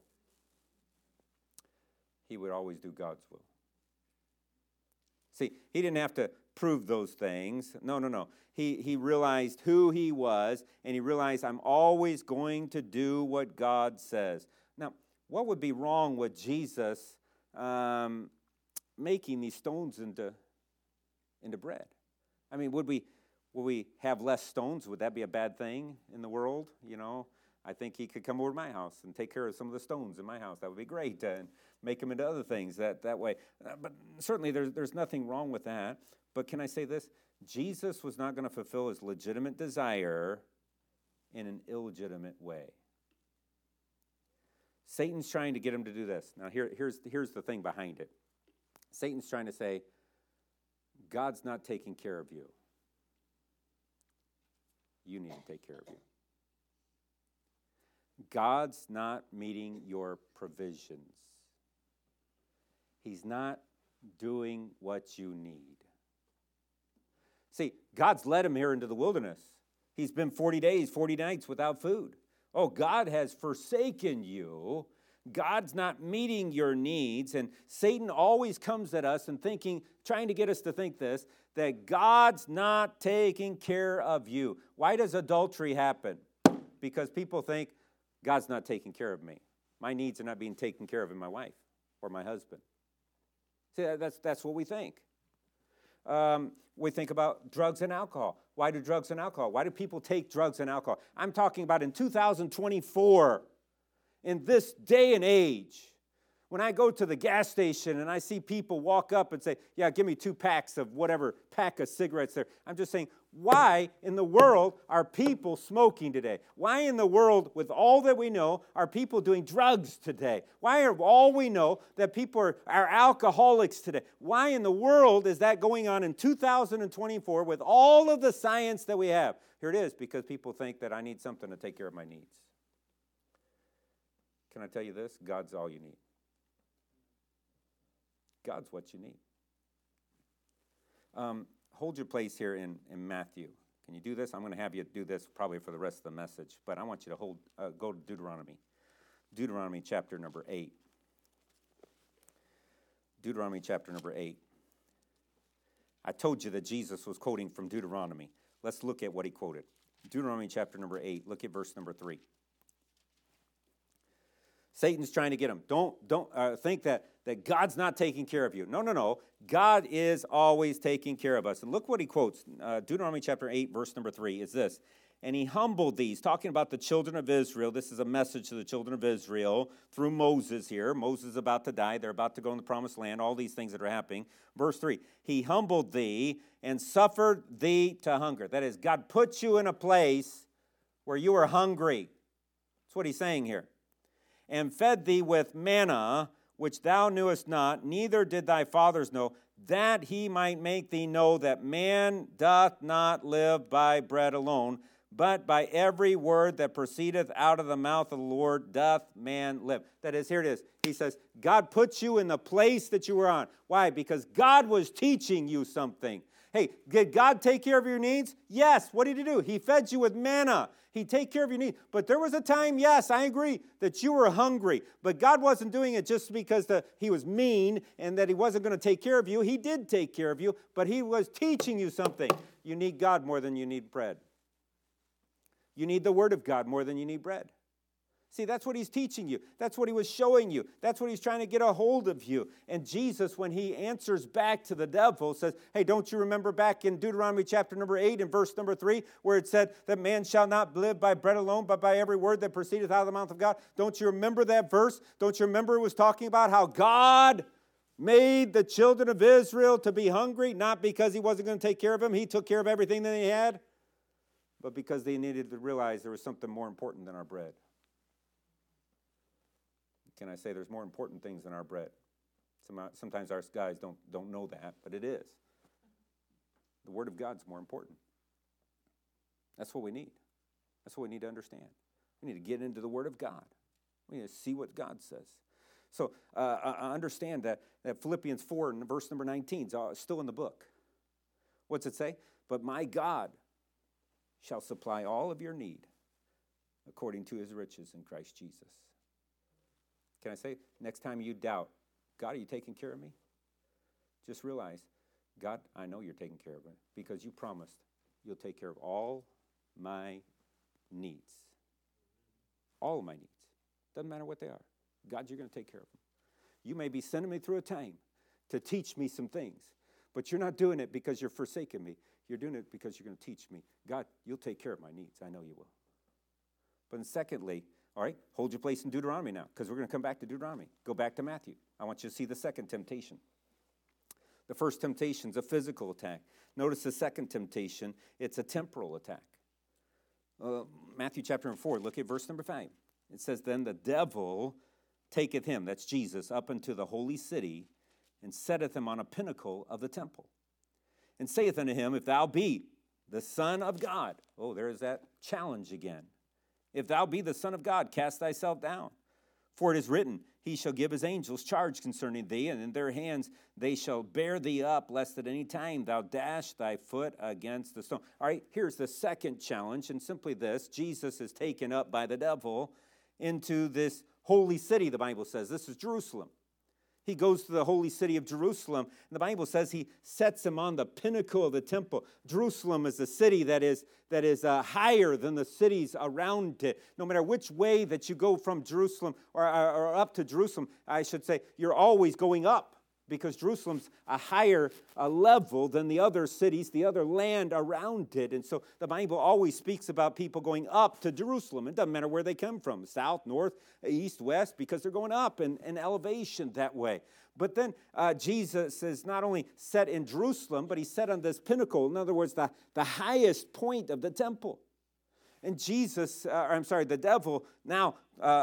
He would always do God's will. See, he didn't have to prove those things. No. He realized who he was, and he realized, I'm always going to do what God says. Now, what would be wrong with Jesus making these stones into bread? I mean, would we have less stones? Would that be a bad thing in the world? I think he could come over to my house and take care of some of the stones in my house. That would be great, and make them into other things that way. But certainly there's nothing wrong with that. But can I say this? Jesus was not going to fulfill his legitimate desire in an illegitimate way. Satan's trying to get him to do this. Now here's the thing behind it. Satan's trying to say, God's not taking care of you. You need to take care of you. God's not meeting your provisions. He's not doing what you need. See, God's led him here into the wilderness. He's been 40 days, 40 nights without food. Oh, God has forsaken you. God's not meeting your needs. And Satan always comes at us and trying to get us to think this, that God's not taking care of you. Why does adultery happen? Because people think, God's not taking care of me. My needs are not being taken care of in my wife or my husband. See, that's what we think. We think about drugs and alcohol. Why do drugs and alcohol? Why do people take drugs and alcohol? I'm talking about in 2024, in this day and age, when I go to the gas station and I see people walk up and say, yeah, give me 2 packs of whatever pack of cigarettes there. I'm just saying, why in the world are people smoking today? Why in the world, with all that we know, are people doing drugs today? Why are all we know that people are alcoholics today? Why in the world is that going on in 2024 with all of the science that we have? Here it is, because people think that I need something to take care of my needs. Can I tell you this? God's all you need. God's what you need. Hold your place here in Matthew. Can you do this? I'm going to have you do this probably for the rest of the message, but I want you to go to Deuteronomy. Deuteronomy chapter number 8. Deuteronomy chapter number 8. I told you that Jesus was quoting from Deuteronomy. Let's look at what he quoted. Deuteronomy chapter number 8. Look at verse number 3. Satan's trying to get him. Don't think that God's not taking care of you. No. God is always taking care of us. And look what he quotes. Deuteronomy chapter 8, verse number 3 is this. And he humbled these, talking about the children of Israel. This is a message to the children of Israel through Moses here. Moses is about to die. They're about to go in the promised land. All these things that are happening. Verse 3, he humbled thee and suffered thee to hunger. That is, God put you in a place where you were hungry. That's what he's saying here. And fed thee with manna, which thou knewest not, neither did thy fathers know, that he might make thee know that man doth not live by bread alone, but by every word that proceedeth out of the mouth of the Lord doth man live. That is, here it is. He says, God put you in the place that you were on. Why? Because God was teaching you something. Hey, did God take care of your needs? Yes. What did he do? He fed you with manna. He'd take care of your needs. But there was a time, yes, I agree, that you were hungry. But God wasn't doing it just because he was mean and that he wasn't going to take care of you. He did take care of you, but he was teaching you something. You need God more than you need bread. You need the Word of God more than you need bread. See, that's what he's teaching you. That's what he was showing you. That's what he's trying to get a hold of you. And Jesus, when he answers back to the devil, says, hey, don't you remember back in Deuteronomy chapter number 8 and verse number 3, where it said that man shall not live by bread alone, but by every word that proceedeth out of the mouth of God? Don't you remember that verse? Don't you remember it was talking about how God made the children of Israel to be hungry, not because he wasn't going to take care of them. He took care of everything that they had, but because they needed to realize there was something more important than our bread. Can I say there's more important things than our bread? Sometimes our guys don't know that, but it is. The Word of God's more important. That's what we need. That's what we need to understand. We need to get into the Word of God. We need to see what God says. So I understand that Philippians 4 and verse number 19 is still in the book. What's it say? But my God shall supply all of your need according to his riches in Christ Jesus. Can I say, next time you doubt, God, are you taking care of me? Just realize, God, I know you're taking care of me because you promised you'll take care of all my needs. All of my needs. Doesn't matter what they are. God, you're going to take care of them. You may be sending me through a time to teach me some things, but you're not doing it because you're forsaking me. You're doing it because you're going to teach me. God, you'll take care of my needs. I know you will. But then secondly, all right, hold your place in Deuteronomy now, because we're going to come back to Deuteronomy. Go back to Matthew. I want you to see the second temptation. The first temptation is a physical attack. Notice the second temptation, it's a temporal attack. Matthew chapter 4, look at verse number 5. It says, then the devil taketh him, that's Jesus, up into the holy city, and setteth him on a pinnacle of the temple, and saith unto him, if thou be the Son of God. Oh, there is that challenge again. If thou be the Son of God, cast thyself down. For it is written, he shall give his angels charge concerning thee, and in their hands they shall bear thee up, lest at any time thou dash thy foot against the stone. All right, here's the second challenge, and simply this. Jesus is taken up by the devil into this holy city, the Bible says. This is Jerusalem. He goes to the holy city of Jerusalem, and the Bible says he sets him on the pinnacle of the temple. Jerusalem is a city that is higher than the cities around it. No matter which way that you go from Jerusalem or up to Jerusalem, I should say, you're always going up, because Jerusalem's a higher level than the other cities, the other land around it. And so the Bible always speaks about people going up to Jerusalem. It doesn't matter where they come from, south, north, east, west, because they're going up in elevation that way. But then Jesus is not only set in Jerusalem, but he's set on this pinnacle. In other words, the highest point of the temple. And the devil now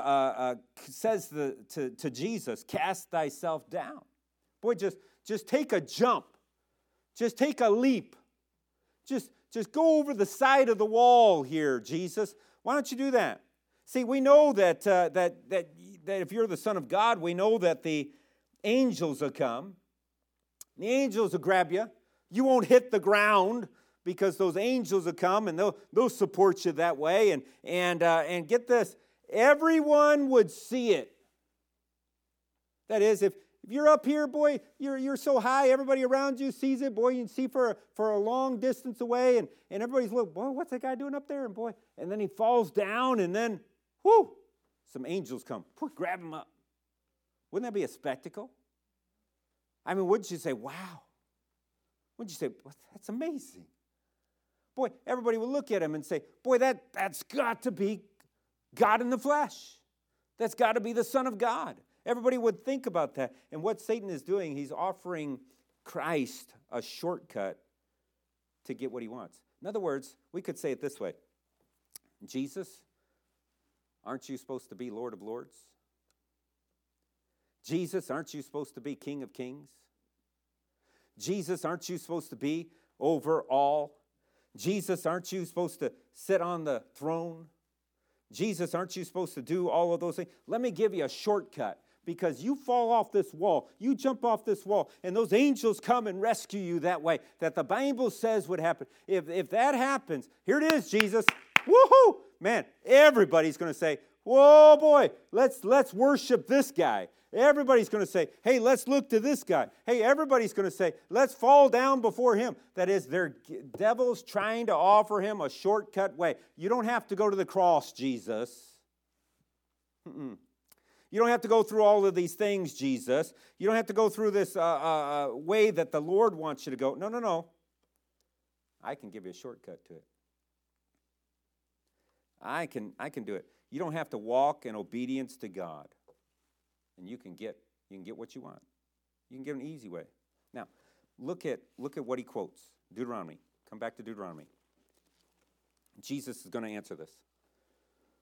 says to Jesus, cast thyself down. Boy, just take a jump. Just take a leap. Just go over the side of the wall here, Jesus. Why don't you do that? See, we know that if you're the Son of God, we know that the angels will come. The angels will grab you. You won't hit the ground because those angels will come and they'll support you that way. And get this, everyone would see it. That is, if you're up here, boy, you're so high, everybody around you sees it, boy, you can see for a long distance away, and everybody's looking, boy, what's that guy doing up there? And then he falls down, and then, whoo, some angels come, grab him up. Wouldn't that be a spectacle? I mean, wouldn't you say, wow? Wouldn't you say, that's amazing? Boy, everybody would look at him and say, boy, that's got to be God in the flesh. That's got to be the Son of God. Everybody would think about that. And what Satan is doing, he's offering Christ a shortcut to get what he wants. In other words, we could say it this way. Jesus, aren't you supposed to be Lord of Lords? Jesus, aren't you supposed to be King of Kings? Jesus, aren't you supposed to be over all? Jesus, aren't you supposed to sit on the throne? Jesus, aren't you supposed to do all of those things? Let me give you a shortcut. Because you fall off this wall, you jump off this wall, and those angels come and rescue you that way, that the Bible says would happen. If that happens, here it is, Jesus. Woohoo! Man, everybody's going to say, whoa, boy, let's worship this guy. Everybody's going to say, hey, let's look to this guy. Hey, everybody's going to say, let's fall down before him. That is, they're devils trying to offer him a shortcut way. You don't have to go to the cross, Jesus. You don't have to go through all of these things, Jesus. You don't have to go through this way that the Lord wants you to go. No. I can give you a shortcut to it. I can do it. You don't have to walk in obedience to God. And you can get what you want. You can get an easy way. Now, look at what he quotes. Deuteronomy. Come back to Deuteronomy. Jesus is going to answer this.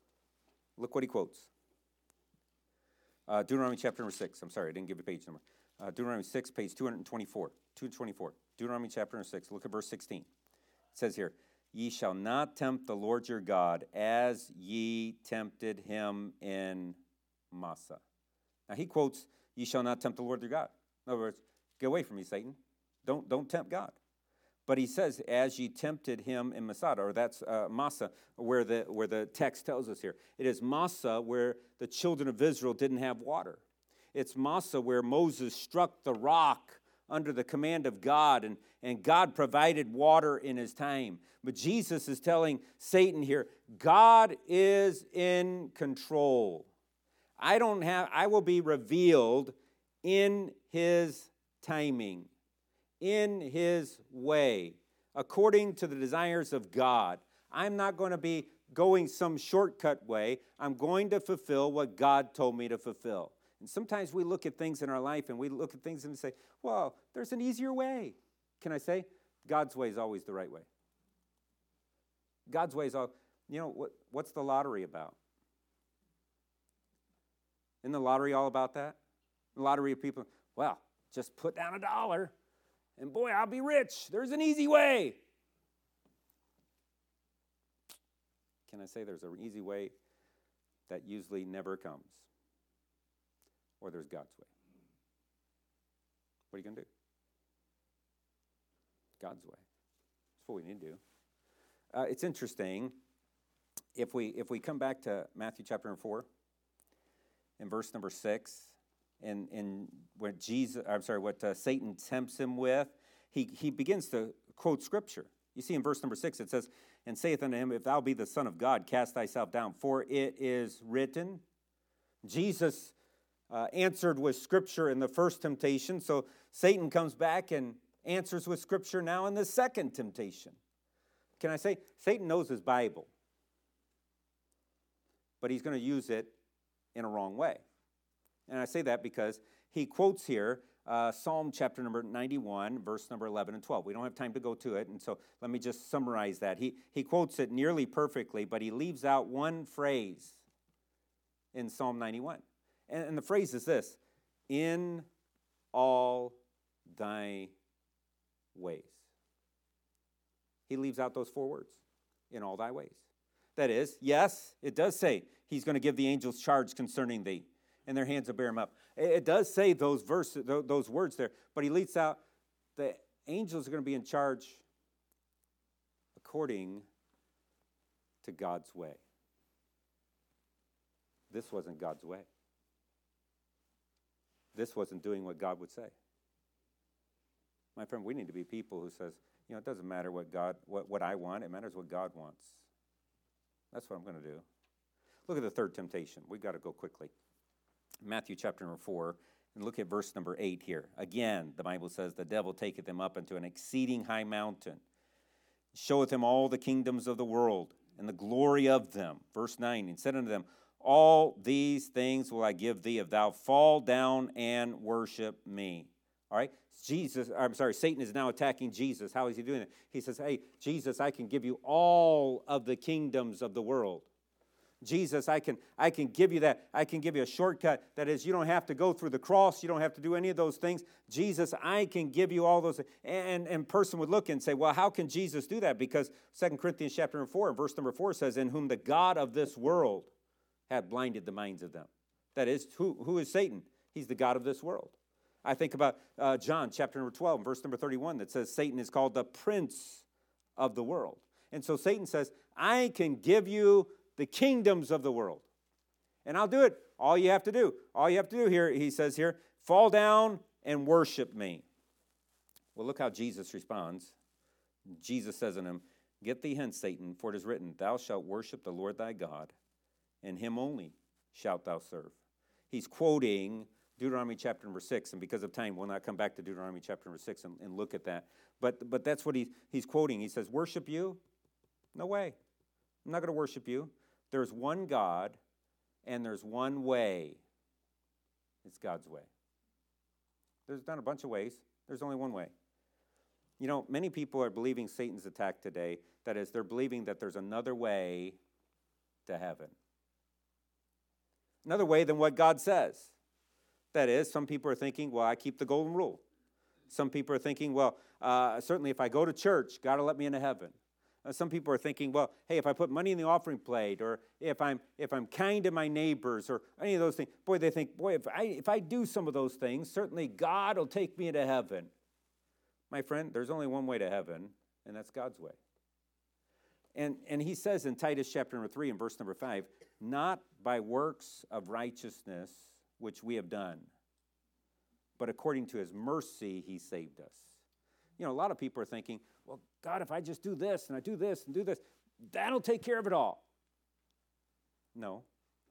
Look what he quotes. Deuteronomy chapter number 6. I'm sorry, I didn't give you a page number. Deuteronomy 6, page 224. 224. Deuteronomy chapter 6. Look at verse 16. It says here, ye shall not tempt the Lord your God as ye tempted him in Massah. Now he quotes, ye shall not tempt the Lord your God. In other words, get away from me, Satan. Don't tempt God. But he says, as ye tempted him in Massah, or that's Massah, where the text tells us here. It is Massah where the children of Israel didn't have water. It's Massah where Moses struck the rock under the command of God, and God provided water in his time. But Jesus is telling Satan here, God is in control. I will be revealed in his timing, in his way, according to the desires of God. I'm not going to be going some shortcut way. I'm going to fulfill what God told me to fulfill. And sometimes we look at things in our life and we look at things and say, well, there's an easier way. Can I say? God's way is always the right way. God's way is all, what's the lottery about? Isn't the lottery all about that? The lottery of people, well, just put down $1 and boy, I'll be rich. There's an easy way. Can I say there's an easy way that usually never comes? Or there's God's way. What are you going to do? God's way. That's what we need to do. It's interesting. If we come back to Matthew chapter 4, in verse number 6, and what Satan tempts him with, he begins to quote Scripture. You see in verse number 6, it says, and saith unto him, if thou be the Son of God, cast thyself down, for it is written. Jesus answered with Scripture in the first temptation, so Satan comes back and answers with Scripture now in the second temptation. Can I say, Satan knows his Bible, but he's going to use it in a wrong way. And I say that because he quotes here Psalm chapter number 91, verse number 11 and 12. We don't have time to go to it, and so let me just summarize that. He quotes it nearly perfectly, but he leaves out one phrase in Psalm 91. And the phrase is this, in all thy ways. He leaves out those 4 words, in all thy ways. That is, yes, it does say he's going to give the angels charge concerning thee, and their hands will bear him up. It does say those words there, but he leaves out the angels are going to be in charge according to God's way. This wasn't God's way. This wasn't doing what God would say. My friend, we need to be people who says, it doesn't matter what I want, it matters what God wants. That's what I'm going to do. Look at the third temptation. We've got to go quickly. Matthew chapter number 4, and look at verse number 8 here. Again, the Bible says, the devil taketh him up into an exceeding high mountain, showeth him all the kingdoms of the world, and the glory of them. Verse 9, and said unto them, all these things will I give thee if thou fall down and worship me. All right? Satan is now attacking Jesus. How is he doing it? He says, hey, Jesus, I can give you all of the kingdoms of the world. Jesus, I can give you that. I can give you a shortcut. That is, you don't have to go through the cross. You don't have to do any of those things. Jesus, I can give you all those. And a person would look and say, well, how can Jesus do that? Because 2 Corinthians chapter 4, verse number 4 says, in whom the God of this world hath blinded the minds of them. That is, who is Satan? He's the God of this world. I think about John chapter number 12, verse number 31, that says Satan is called the prince of the world. And so Satan says, I can give you the kingdoms of the world. And I'll do it. All you have to do here, he says here, fall down and worship me. Well, look how Jesus responds. Jesus says unto him, get thee hence, Satan, for it is written, thou shalt worship the Lord thy God, and him only shalt thou serve. He's quoting Deuteronomy chapter number 6, and because of time, we'll not come back to Deuteronomy chapter number 6 and look at that. But that's what he's quoting. He says, worship you? No way. I'm not going to worship you. There's one God, and there's one way. It's God's way. There's not a bunch of ways. There's only one way. Many people are believing Satan's attack today. That is, they're believing that there's another way to heaven. Another way than what God says. That is, some people are thinking, well, I keep the golden rule. Some people are thinking, well, certainly if I go to church, God will let me into heaven. Some people are thinking, well, hey, if I put money in the offering plate, or if I'm kind to my neighbors, or any of those things, boy, they think, boy, if I do some of those things, certainly God will take me into heaven. My friend, there's only one way to heaven, and that's God's way. And he says in Titus chapter number 3 and verse number 5, not by works of righteousness which we have done, but according to his mercy he saved us. You know, a lot of people are thinking, well, God, if I just do this and I do this and do this, that'll take care of it all. No.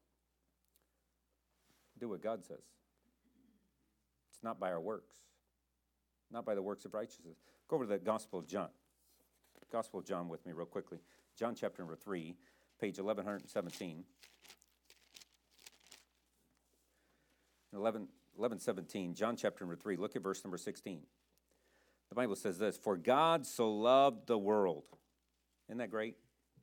Do what God says. It's not by our works, not by the works of righteousness. Go over to the Gospel of John. Gospel of John with me real quickly. John chapter number 3, page 1117. 1117, John chapter number 3, look at verse number 16. The Bible says this, for God so loved the world. Isn't that great?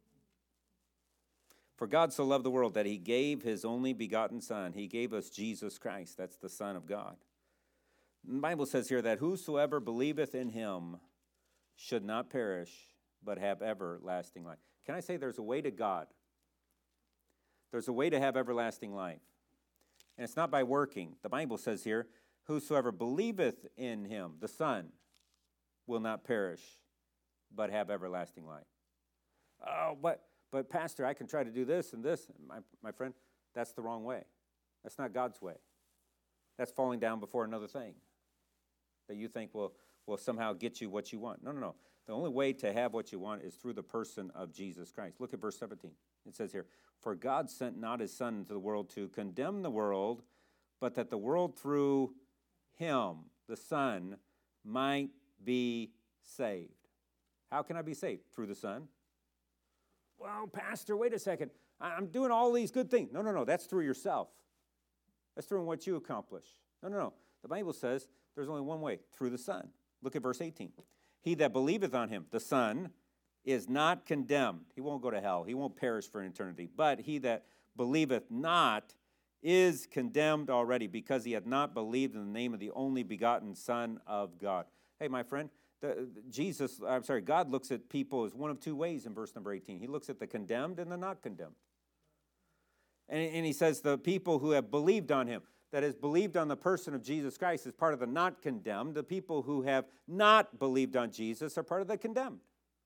For God so loved the world that he gave his only begotten Son. He gave us Jesus Christ. That's the Son of God. The Bible says here that whosoever believeth in him should not perish, but have everlasting life. Can I say there's a way to God? There's a way to have everlasting life. And it's not by working. The Bible says here, whosoever believeth in him, the Son, will not perish, but have everlasting life. Oh, but Pastor, I can try to do this and this. My friend, that's the wrong way. That's not God's way. That's falling down before another thing that you think will somehow get you what you want. No. The only way to have what you want is through the person of Jesus Christ. Look at verse 17. It says here, for God sent not his Son into the world to condemn the world, but that the world through him, the Son, might be saved. How can I be saved? Through the Son? Well, Pastor, wait a second. I'm doing all these good things. No. That's through yourself. That's through what you accomplish. No. The Bible says there's only one way, through the Son. Look at verse 18. He that believeth on him, the Son, is not condemned. He won't go to hell. He won't perish for an eternity. But he that believeth not is condemned already, because he hath not believed in the name of the only begotten Son of God. Hey, my friend, God looks at people as one of two ways in verse number 18. He looks at the condemned and the not condemned. And he says the people who have believed on him, that is, believed on the person of Jesus Christ, is part of the not condemned. The people who have not believed on Jesus are part of the condemned.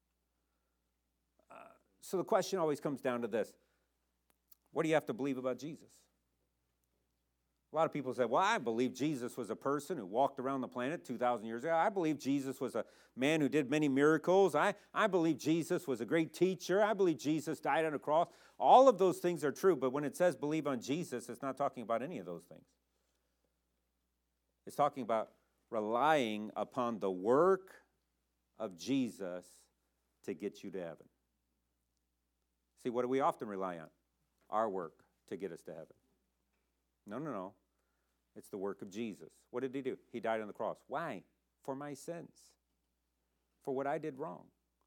So the question always comes down to this. What do you have to believe about Jesus? A lot of people say, well, I believe Jesus was a person who walked around the planet 2,000 years ago. I believe Jesus was a man who did many miracles. I believe Jesus was a great teacher. I believe Jesus died on a cross. All of those things are true, but when it says believe on Jesus, it's not talking about any of those things. It's talking about relying upon the work of Jesus to get you to heaven. See, what do we often rely on? Our work to get us to heaven. No. It's the work of Jesus. What did he do? He died on the cross. Why? For my sins. For what I did wrong.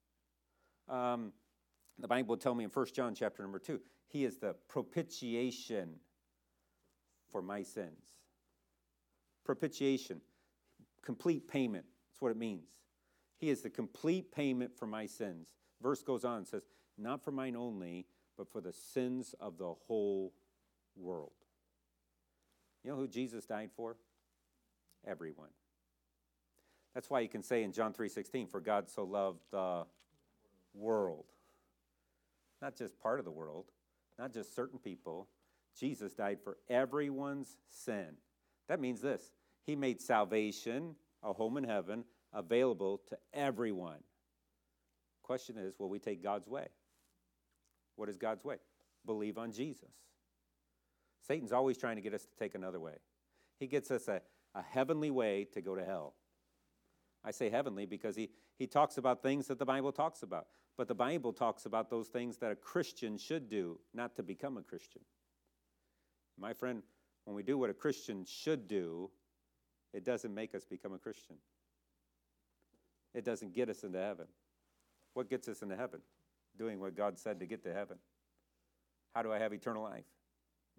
The Bible will tell me in 1 John chapter number 2, he is the propitiation for my sins. Propitiation. Complete payment. That's what it means. He is the complete payment for my sins. Verse goes on and says, not for mine only, but for the sins of the whole world. You know who Jesus died for? Everyone. That's why you can say in John 3:16, for God so loved the world. Not just part of the world, not just certain people. Jesus died for everyone's sin. That means this. He made salvation, a home in heaven, available to everyone. Question is, will we take God's way? What is God's way? Believe on Jesus. Satan's always trying to get us to take another way. He gets us a heavenly way to go to hell. I say heavenly because he talks about things that the Bible talks about. But the Bible talks about those things that a Christian should do, not to become a Christian. My friend, when we do what a Christian should do, it doesn't make us become a Christian. It doesn't get us into heaven. What gets us into heaven? Doing what God said to get to heaven. How do I have eternal life?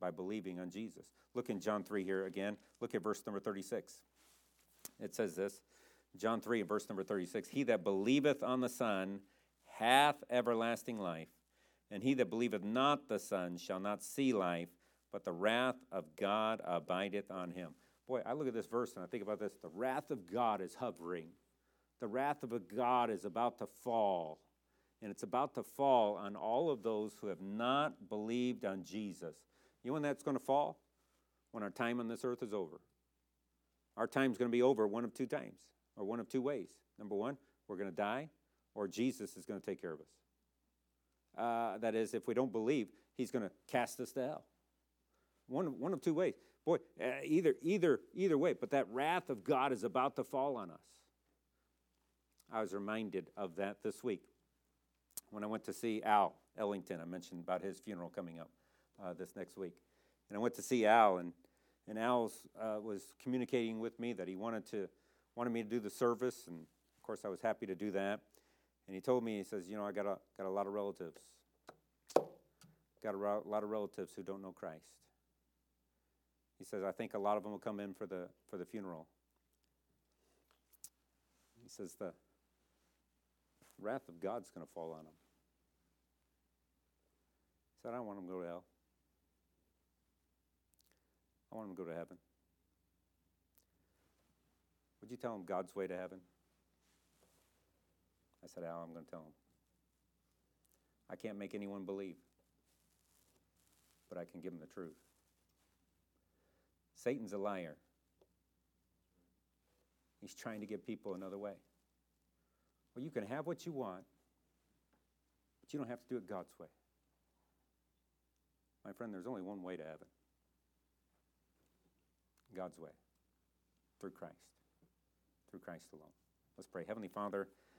by believing on Jesus. Look in John 3 here again. Look at verse number 36. It says this, John 3, verse number 36, he that believeth on the Son hath everlasting life, and he that believeth not the Son shall not see life, but the wrath of God abideth on him. Boy, I look at this verse and I think about this. The wrath of God is hovering. The wrath of God is about to fall. And it's about to fall on all of those who have not believed on Jesus. You know when that's going to fall? When our time on this earth is over. Our time's going to be over one of two times, or one of two ways. Number one, we're going to die, or Jesus is going to take care of us. That is, if we don't believe, he's going to cast us to hell. One of two ways. Boy, either way, but that wrath of God is about to fall on us. I was reminded of that this week when I went to see Al Ellington. I mentioned about his funeral coming up this next week. And I went to see Al, and Al was communicating with me that he wanted me to do the service, and of course I was happy to do that. And he told me, he says, you know, I got a lot of relatives. Got a lot of relatives who don't know Christ. He says, I think a lot of them will come in for the funeral. He says, the wrath of God's going to fall on them. He said, I don't want them to go to hell. I want them to go to heaven. Would you tell them God's way to heaven? I said, Al, I'm going to tell them. I can't make anyone believe, but I can give them the truth. Satan's a liar. He's trying to give people another way. Well, you can have what you want, but you don't have to do it God's way. My friend, there's only one way to heaven. God's way. Through Christ. Through Christ alone. Let's pray. Heavenly Father,